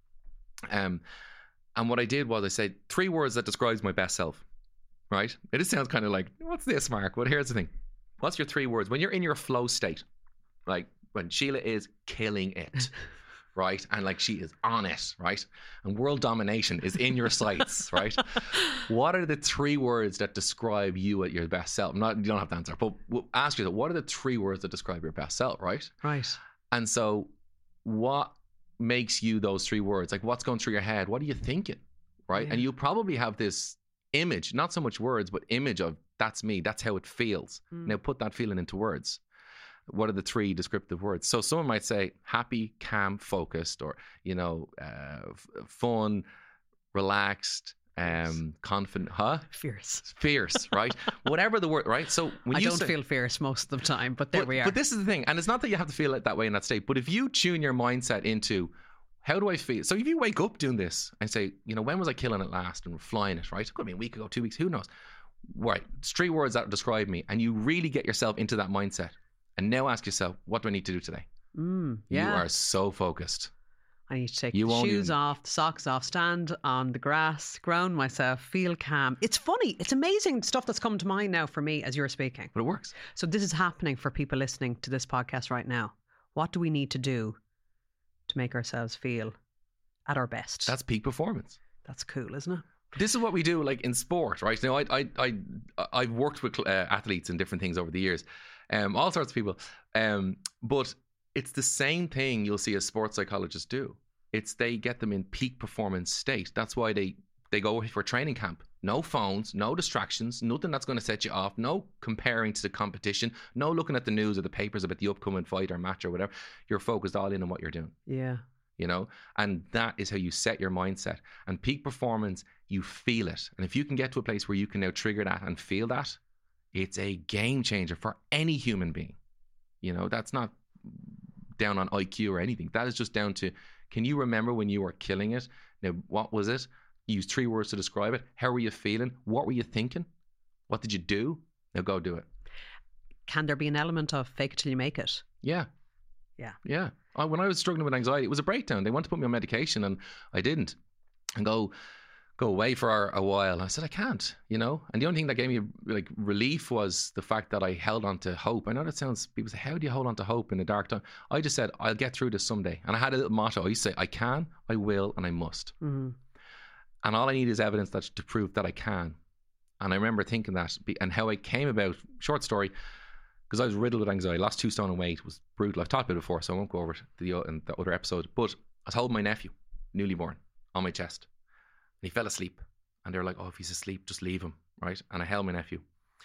Um, and what I did was I said three words that describes my best self, right? It just sounds kind of like, what's this, Mark? But here's the thing. What's your three words? When you're in your flow state, like when Sheila is killing it, right? And like she is on it, right? And world domination is in your sights, right? What are the three words that describe you at your best self? Not, you don't have to answer, but ask yourself, what are the three words that describe your best self, right? Right. And so what makes you those three words? Like what's going through your head? What are you thinking, right? Yeah. And you probably have this image, not so much words, but image of that's me, that's how it feels. Mm. Now put that feeling into words. What are the three descriptive words? So someone might say happy, calm, focused, or, you know, uh, f- fun, relaxed, um, confident, huh? Fierce. Fierce, right? Whatever the word, right? So when I you don't say, feel fierce most of the time, but there but, we are. But this is the thing. And it's not that you have to feel it that way in that state, but if you tune your mindset into how do I feel? So if you wake up doing this and say, you know, when was I killing it last and flying it, right? It could be a week ago, two weeks, who knows? Right. It's three words that describe me. And you really get yourself into that mindset. And now ask yourself, what do I need to do today? Mm, yeah. You are so focused. I need to take You the won't shoes even- off, the socks off, stand on the grass, ground myself, feel calm. It's funny. It's amazing stuff that's come to mind now for me as you're speaking. But it works. So this is happening for people listening to this podcast right now. What do we need to do to make ourselves feel at our best? That's peak performance. That's cool, isn't it? This is what we do, like in sport, right? Now, I, I, I, I've worked with uh, athletes and different things over the years, um, all sorts of people. Um, but it's the same thing you'll see a sports psychologist do. It's they get them in peak performance state. That's why they, they go for training camp. No phones, no distractions, nothing that's going to set you off, no comparing to the competition, no looking at the news or the papers about the upcoming fight or match or whatever. You're focused all in on what you're doing. Yeah. You know, and that is how you set your mindset. And peak performance, you feel it. And if you can get to a place where you can now trigger that and feel that, it's a game changer for any human being. You know, that's not down on I Q or anything. That is just down to, can you remember when you were killing it? Now, what was it? Use three words to describe it. How were you feeling? What were you thinking? What did you do? Now go do it. can there be an element of fake it till you make it? Yeah. Yeah. Yeah. I, when I was struggling with anxiety, it was a breakdown. They wanted to put me on medication and I didn't. And go go away for a while. I said, I can't, you know? And the only thing that gave me like relief was the fact that I held on to hope. I know that sounds, people say, how do you hold on to hope in a dark time? I just said, I'll get through this someday. And I had a little motto. I used to say, I can, I will, and I must. Mm-hmm. And all I need is evidence that to prove that I can. And I remember thinking that, and how I came about, short story, because I was riddled with anxiety, lost two stone in weight, was brutal. I've talked about it before, so I won't go over the, in the other episode. But I was holding my nephew, newly born, on my chest. And he fell asleep. And they were like, oh, if he's asleep, just leave him, right? And I held my nephew.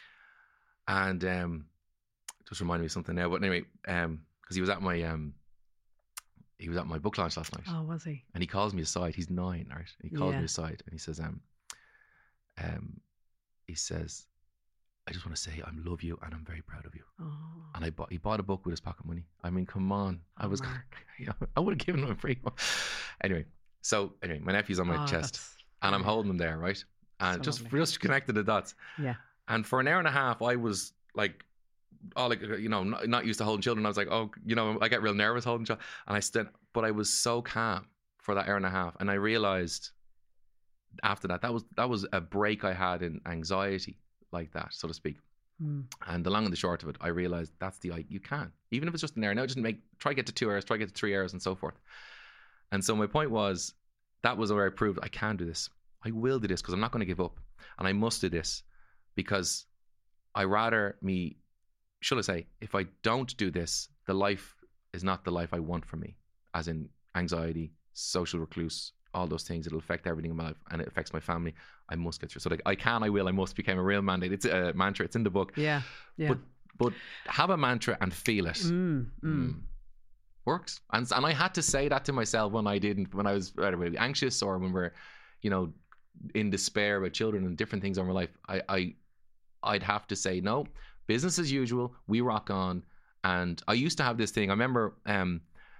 And um, just reminded me of something now. But anyway, um, because he was at my um, he was at my book launch last night. Oh, was he? And he calls me aside. He's nine, right? He calls yeah. me aside and he says, um, um, he says, I just want to say I love you and I'm very proud of you. Oh. And I bought, he bought a book with his pocket money. I mean, come on. I was, Mark. you know, I would have given him a free one. Anyway, so anyway, my nephew's on my oh, chest. And I'm holding him there, right? And so just lovely. just connected the dots. Yeah. And for an hour and a half, I was like, oh, like you know, not, not used to holding children. I was like, oh, you know, I get real nervous holding children. And I stood, but I was so calm for that hour and a half. And I realized after that, that was that was a break I had in anxiety, like that, so to speak. Mm. And the long and the short of it, I realized that's the you can, even if it's just an hour. Now, just make try get to two hours, try get to three hours, and so forth. And so my point was, that was where I proved I can do this. I will do this because I'm not going to give up. And I must do this because I rather me, should I say, if I don't do this, the life is not the life I want for me. As in anxiety, social recluse, all those things. It'll affect everything in my life and it affects my family. I must get through. So like I can, I will, I must became a real mandate. It's a mantra. It's in the book. Yeah. Yeah. But, but have a mantra and feel it. Mm, mm. Mm. Works. And and I had to say that to myself when I didn't, when I was right, anxious or when we're, you know, in despair about children and different things in my life. I, I, I'd have to say, no, business as usual. We rock on. And I used to have this thing. I remember um,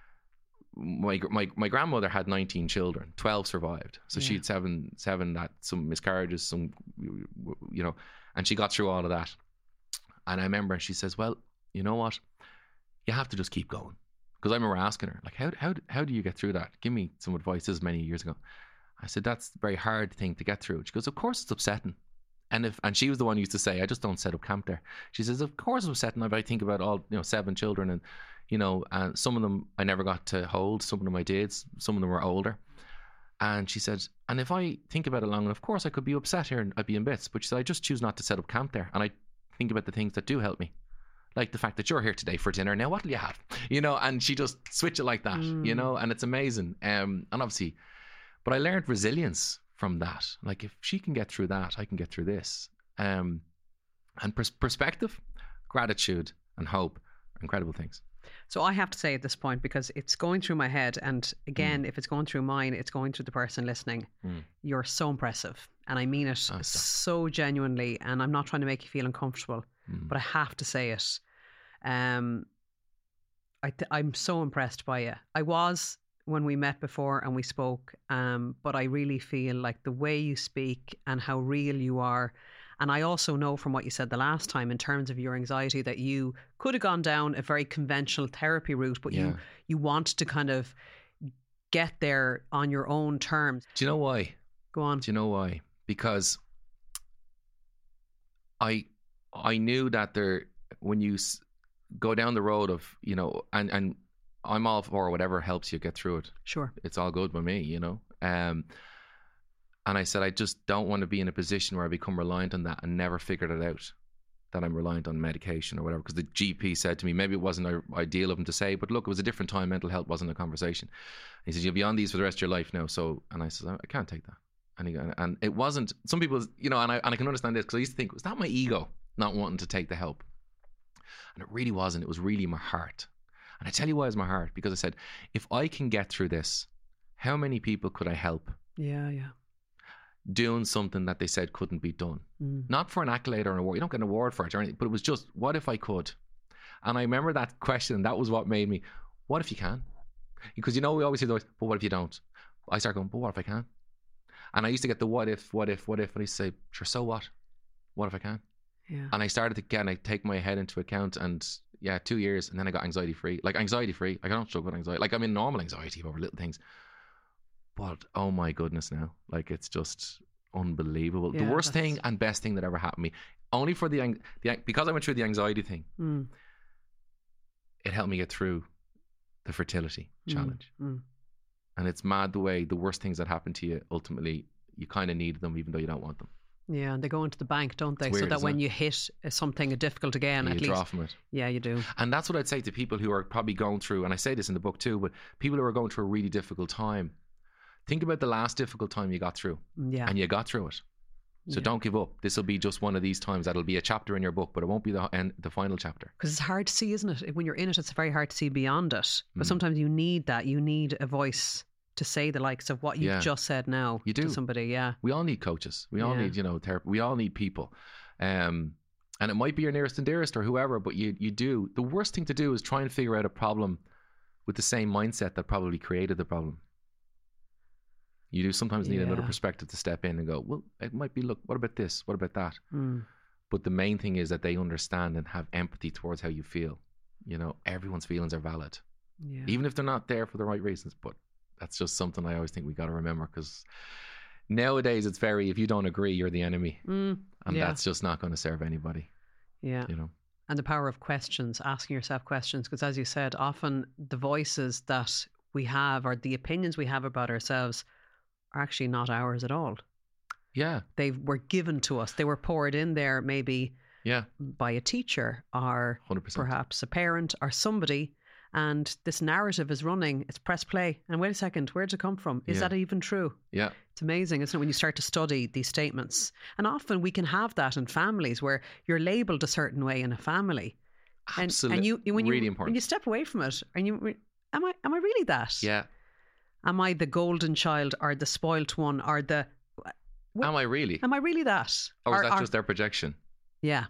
my my my grandmother had nineteen children. twelve survived. So yeah. she had seven, seven that some miscarriages, some, you know, and she got through all of that. And I remember she says, well, you know what? You have to just keep going. Because I remember asking her, like, how how how do you get through that? Give me some advice. This is many years ago. I said, that's a very hard thing to get through. She goes, of course it's upsetting. And if and she was the one who used to say, I just don't set up camp there. She says, of course it's upsetting. If I think about all, you know, seven children and, you know, and some of them I never got to hold. Some of them I did. Some of them were older. And she said, and if I think about it long enough, of course I could be upset here and I'd be in bits. But she said, I just choose not to set up camp there. And I think about the things that do help me. Like the fact that you're here today for dinner. Now, what'll you have? You know, and she just switch it like that, mm. you know, and it's amazing. Um, and obviously, but I learned resilience from that. Like if she can get through that, I can get through this. Um, and pers- perspective, gratitude and hope are incredible things. So I have to say at this point, because it's going through my head, and again, mm. if it's going through mine, it's going through the person listening. Mm. You're so impressive. And I mean it oh, so genuinely. And I'm not trying to make you feel uncomfortable, mm. but I have to say it. Um, I th- I'm so impressed by you. I was when we met before and we spoke, um, but I really feel like the way you speak and how real you are. And I also know from what you said the last time in terms of your anxiety that you could have gone down a very conventional therapy route, but yeah. you, you want to kind of get there on your own terms. Do you know why? Go on. Do you know why? Because I I knew that there, when you s- go down the road of, you know, and, and I'm all for whatever helps you get through it. Sure. It's all good with me, you know. Um, and I said, I just don't want to be in a position where I become reliant on that and never figured it out, that I'm reliant on medication or whatever. Because the G P said to me, maybe it wasn't ideal of him to say, but look, it was a different time. Mental health wasn't a conversation. And he said, you'll be on these for the rest of your life now. So, and I said, I can't take that. And, he, and it wasn't, some people, you know, and I, and I can understand this because I used to think, was that my ego not wanting to take the help? And it really wasn't. It was really my heart. And I tell you why it's my heart, because I said, if I can get through this, how many people could I help? Yeah, yeah. Doing something that they said couldn't be done. Mm. Not for an accolade or an award. You don't get an award for it or anything, but it was just, what if I could? And I remember that question. That was what made me, what if you can? Because, you know, we always say those, but what if you don't? I start going, but what if I can? And I used to get the what if, what if, what if, and I used to say, sure, so what? What if I can? Yeah. And I started to kind of take my head into account, and yeah, two years, and then I got anxiety free. Like anxiety free. Like I don't struggle with anxiety. Like I'm in normal anxiety over little things. But oh my goodness, now, like it's just unbelievable. Yeah, the worst that's... thing and best thing that ever happened to me, only for the, the because I went through the anxiety thing, mm. it helped me get through the fertility mm. challenge. Mm. And it's mad the way the worst things that happen to you, ultimately, you kind of need them even though you don't want them. Yeah, and they go into the bank, don't they? Weird, so that when it? you hit something difficult again, yeah, at you least draw from it. Yeah, you do. And that's what I'd say to people who are probably going through, and I say this in the book too, but people who are going through a really difficult time, think about the last difficult time you got through. Yeah. And you got through it. So yeah. don't give up. This will be just one of these times that'll be a chapter in your book, but it won't be the end, the final chapter. Because it's hard to see, isn't it? When you're in it, it's very hard to see beyond it. But Mm. sometimes you need that. You need a voice to say the likes of what you've Yeah. just said now You do. to somebody. Yeah. We all need coaches. We all Yeah. need, you know, therapy. We all need people. Um, and it might be your nearest and dearest or whoever, but you you do. The worst thing to do is try and figure out a problem with the same mindset that probably created the problem. You do sometimes need Yeah. another perspective to step in and go, well, it might be, look, what about this? What about that? Mm. But the main thing is that they understand and have empathy towards how you feel. You know, everyone's feelings are valid, Yeah. even if they're not there for the right reasons. But that's just something I always think we got to remember, because nowadays it's very, if you don't agree, you're the enemy. Mm. And Yeah. that's just not going to serve anybody, Yeah. you know. And the power of questions, asking yourself questions, because as you said, often the voices that we have or the opinions we have about ourselves are actually not ours at all. Yeah. They were given to us. They were poured in there maybe Yeah. by a teacher or one hundred percent. perhaps a parent or somebody. And this narrative is running. It's press play. And wait a second, where did it come from? Is Yeah. that even true? Yeah. It's amazing, isn't it, when you start to study these statements? And often we can have that in families where you're labelled a certain way in a family. And, Absolutely. and you, when you, really important. when you step away from it, and you, am I, am I really that? Yeah. Am I the golden child or the spoilt one or the... What, Am I really? Am I really that? Or is or, that or, just their projection? Yeah,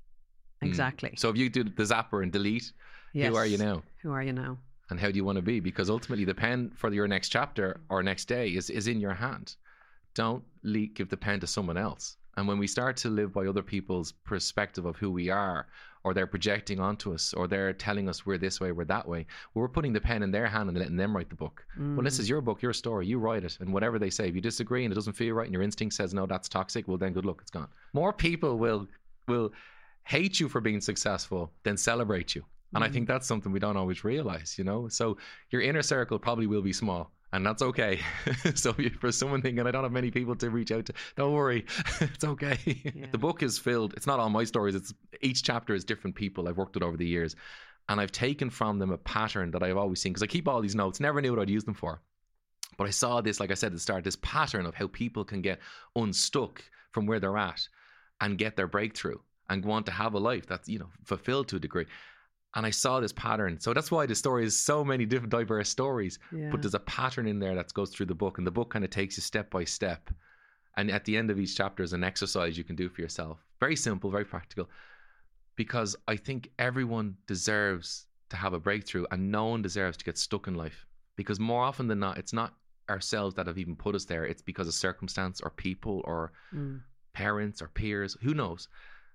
exactly. Mm. So if you do the zapper and delete, yes. who are you now? Who are you now? And how do you want to be? Because ultimately the pen for your next chapter or next day is, is in your hand. Don't le- give the pen to someone else. And when we start to live by other people's perspective of who we are, or they're projecting onto us, or they're telling us we're this way, we're that way, well, we're putting the pen in their hand and letting them write the book. Mm. Well, this is your book, your story, you write it, and whatever they say, if you disagree and it doesn't feel right and your instinct says, no, that's toxic, well, then good luck, it's gone. More people will will hate you for being successful than celebrate you. And mm. I think that's something we don't always realize, you know? So your inner circle probably will be small. And that's okay. So for someone thinking, I don't have many people to reach out to, don't worry, it's okay. Yeah. The book is filled. It's not all my stories. It's each chapter is different people I've worked with over the years. And I've taken from them a pattern that I've always seen, because I keep all these notes, never knew what I'd use them for. But I saw this, like I said at the start, this pattern of how people can get unstuck from where they're at and get their breakthrough and want to have a life that's, you know, fulfilled to a degree. And I saw this pattern. So that's why the story is so many different diverse stories. Yeah. But there's a pattern in there that goes through the book. And the book kind of takes you step by step. And at the end of each chapter is an exercise you can do for yourself. Very simple, very practical. Because I think everyone deserves to have a breakthrough and no one deserves to get stuck in life. Because more often than not, it's not ourselves that have even put us there. It's because of circumstance or people or mm. parents or peers. Who knows?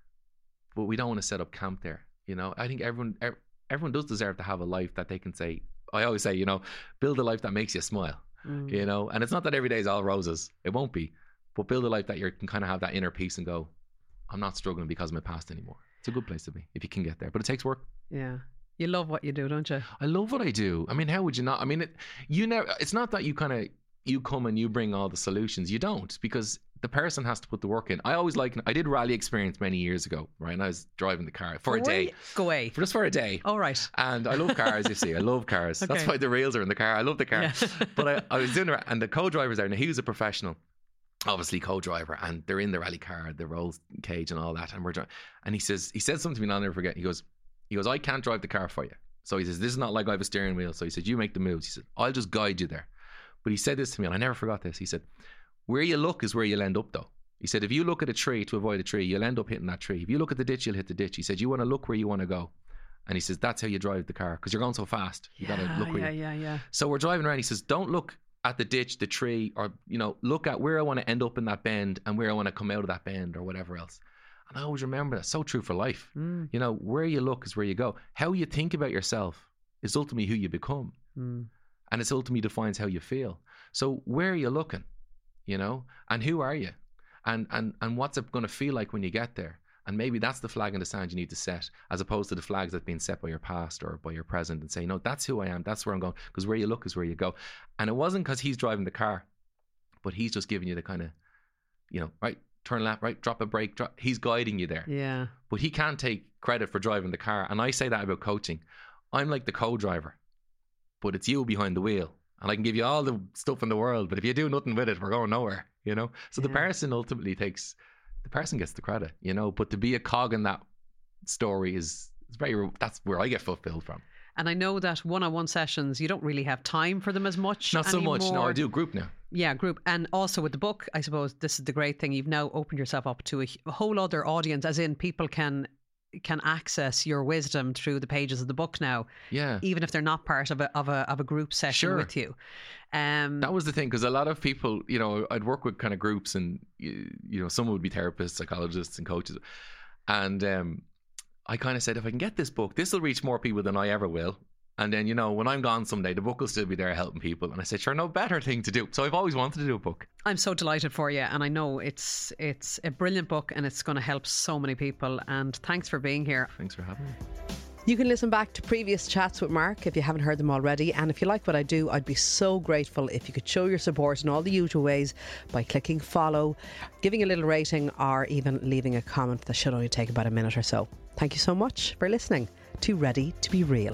But we don't want to set up camp there. You know, I think everyone everyone does deserve to have a life that they can say, I always say, you know, build a life that makes you smile, mm. you know, and it's not that every day is all roses. It won't be. But build a life that you can kind of have that inner peace and go, I'm not struggling because of my past anymore. It's a good place to be if you can get there. But it takes work. Yeah. You love what you do, don't you? I love what I do. I mean, how would you not? I mean, it, you never, it's not that you kind of, you come and you bring all the solutions. You don't, because the person has to put the work in. I always like, I did rally experience many years ago, right? And I was driving the car for Go a day. away. Go away. For just for a day. All right. And I love cars, you see. I love cars. Okay. That's why the rails are in the car. I love the car. Yeah. But I, I was doing it, and the co-driver's there. Now, he was a professional, obviously co-driver, and they're in the rally car, the roll cage and all that. And we're driving. And he says, he said something to me, and I'll never forget. He goes, he goes, I can't drive the car for you. So he says, this is not like I have a steering wheel. So he said, you make the moves. He said, I'll just guide you there. But he said this to me, and I never forgot this. He said, where you look is where you'll end up, though. He said, if you look at a tree to avoid a tree, you'll end up hitting that tree. If you look at the ditch, you'll hit the ditch. He said, you want to look where you want to go. And he says, that's how you drive the car, because you're going so fast. You yeah, got to look where yeah, you... yeah, yeah. So we're driving around. He says, don't look at the ditch, the tree, or, you know, look at where I want to end up in that bend and where I want to come out of that bend or whatever else. And I always remember that. So true for life. Mm. You know, where you look is where you go. How you think about yourself is ultimately who you become. Mm. And it's ultimately defines how you feel. So where are you looking? You know, and who are you? And and and what's it going to feel like when you get there? And maybe that's the flag in the sand you need to set, as opposed to the flags that have been set by your past or by your present, and say, no, that's who I am. That's where I'm going. Because where you look is where you go. And it wasn't because he's driving the car, but he's just giving you the kind of, you know, right, turn left, right, drop a brake. Drop. He's guiding you there. Yeah. But he can't take credit for driving the car. And I say that about coaching. I'm like the co-driver, but it's you behind the wheel. And I can give you all the stuff in the world, but if you do nothing with it, we're going nowhere, you know? So yeah. the person ultimately takes, the person gets the credit, you know? But to be a cog in that story is, is very, that's where I get fulfilled from. And I know that one-on-one sessions, you don't really have time for them as much Not anymore. so much. No, I do group now. Yeah, group. And also with the book, I suppose this is the great thing. You've now opened yourself up to a, a whole other audience, as in people can can access your wisdom through the pages of the book now. Yeah. Even if they're not part of a of a of a group session sure. with you. Um, that was the thing, because a lot of people, you know, I'd work with kind of groups, and you, you know, some would be therapists, psychologists, and coaches, and um, I kind of said, if I can get this book, this will reach more people than I ever will. And then, you know, when I'm gone someday, the book will still be there helping people. And I said, sure, no better thing to do. So I've always wanted to do a book. I'm so delighted for you. And I know it's it's a brilliant book, and it's going to help so many people. And thanks for being here. Thanks for having me. You can listen back to previous chats with Mark if you haven't heard them already. And if you like what I do, I'd be so grateful if you could show your support in all the usual ways by clicking follow, giving a little rating, or even leaving a comment that should only take about a minute or so. Thank you so much for listening to Ready to Be Real.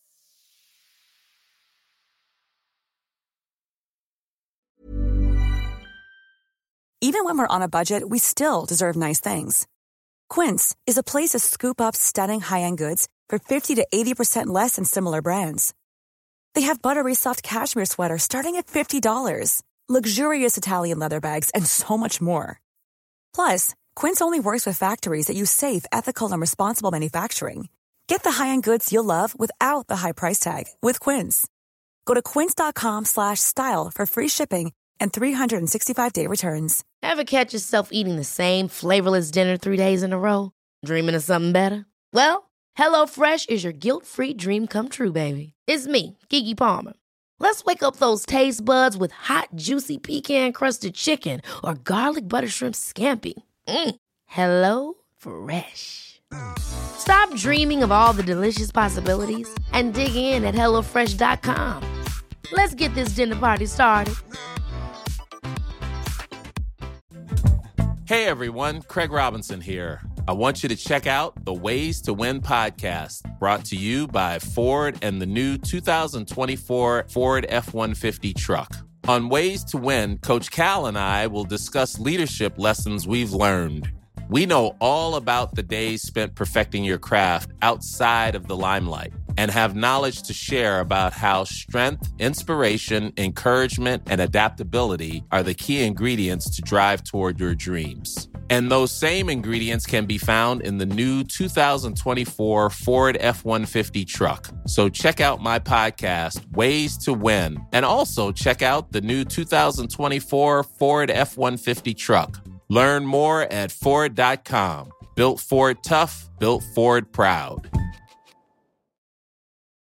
Even when we're on a budget, we still deserve nice things. Quince is a place to scoop up stunning high-end goods for fifty to eighty percent less than similar brands. They have buttery soft cashmere sweaters starting at fifty dollars, luxurious Italian leather bags, and so much more. Plus, Quince only works with factories that use safe, ethical, and responsible manufacturing. Get the high-end goods you'll love without the high price tag with Quince. Go to quince.com slash style for free shipping and three sixty-five day returns. Ever catch yourself eating the same flavorless dinner three days in a row? Dreaming of something better? Well, HelloFresh is your guilt-free dream come true, baby. It's me, Keke Palmer. Let's wake up those taste buds with hot, juicy pecan-crusted chicken or garlic butter shrimp scampi. Mm. Hello Fresh. Stop dreaming of all the delicious possibilities and dig in at hello fresh dot com. Let's get this dinner party started. Hey everyone, Craig Robinson here. I want you to check out the Ways to Win podcast, brought to you by Ford and the new two thousand twenty-four Ford F one fifty truck. On Ways to Win, Coach Cal and I will discuss leadership lessons we've learned. We know all about the days spent perfecting your craft outside of the limelight, and have knowledge to share about how strength, inspiration, encouragement, and adaptability are the key ingredients to drive toward your dreams. And those same ingredients can be found in the new two thousand twenty-four Ford F one fifty truck. So check out my podcast, Ways to Win, and also check out the new two thousand twenty-four Ford F one fifty truck. Learn more at Ford dot com. Built Ford tough, built Ford proud.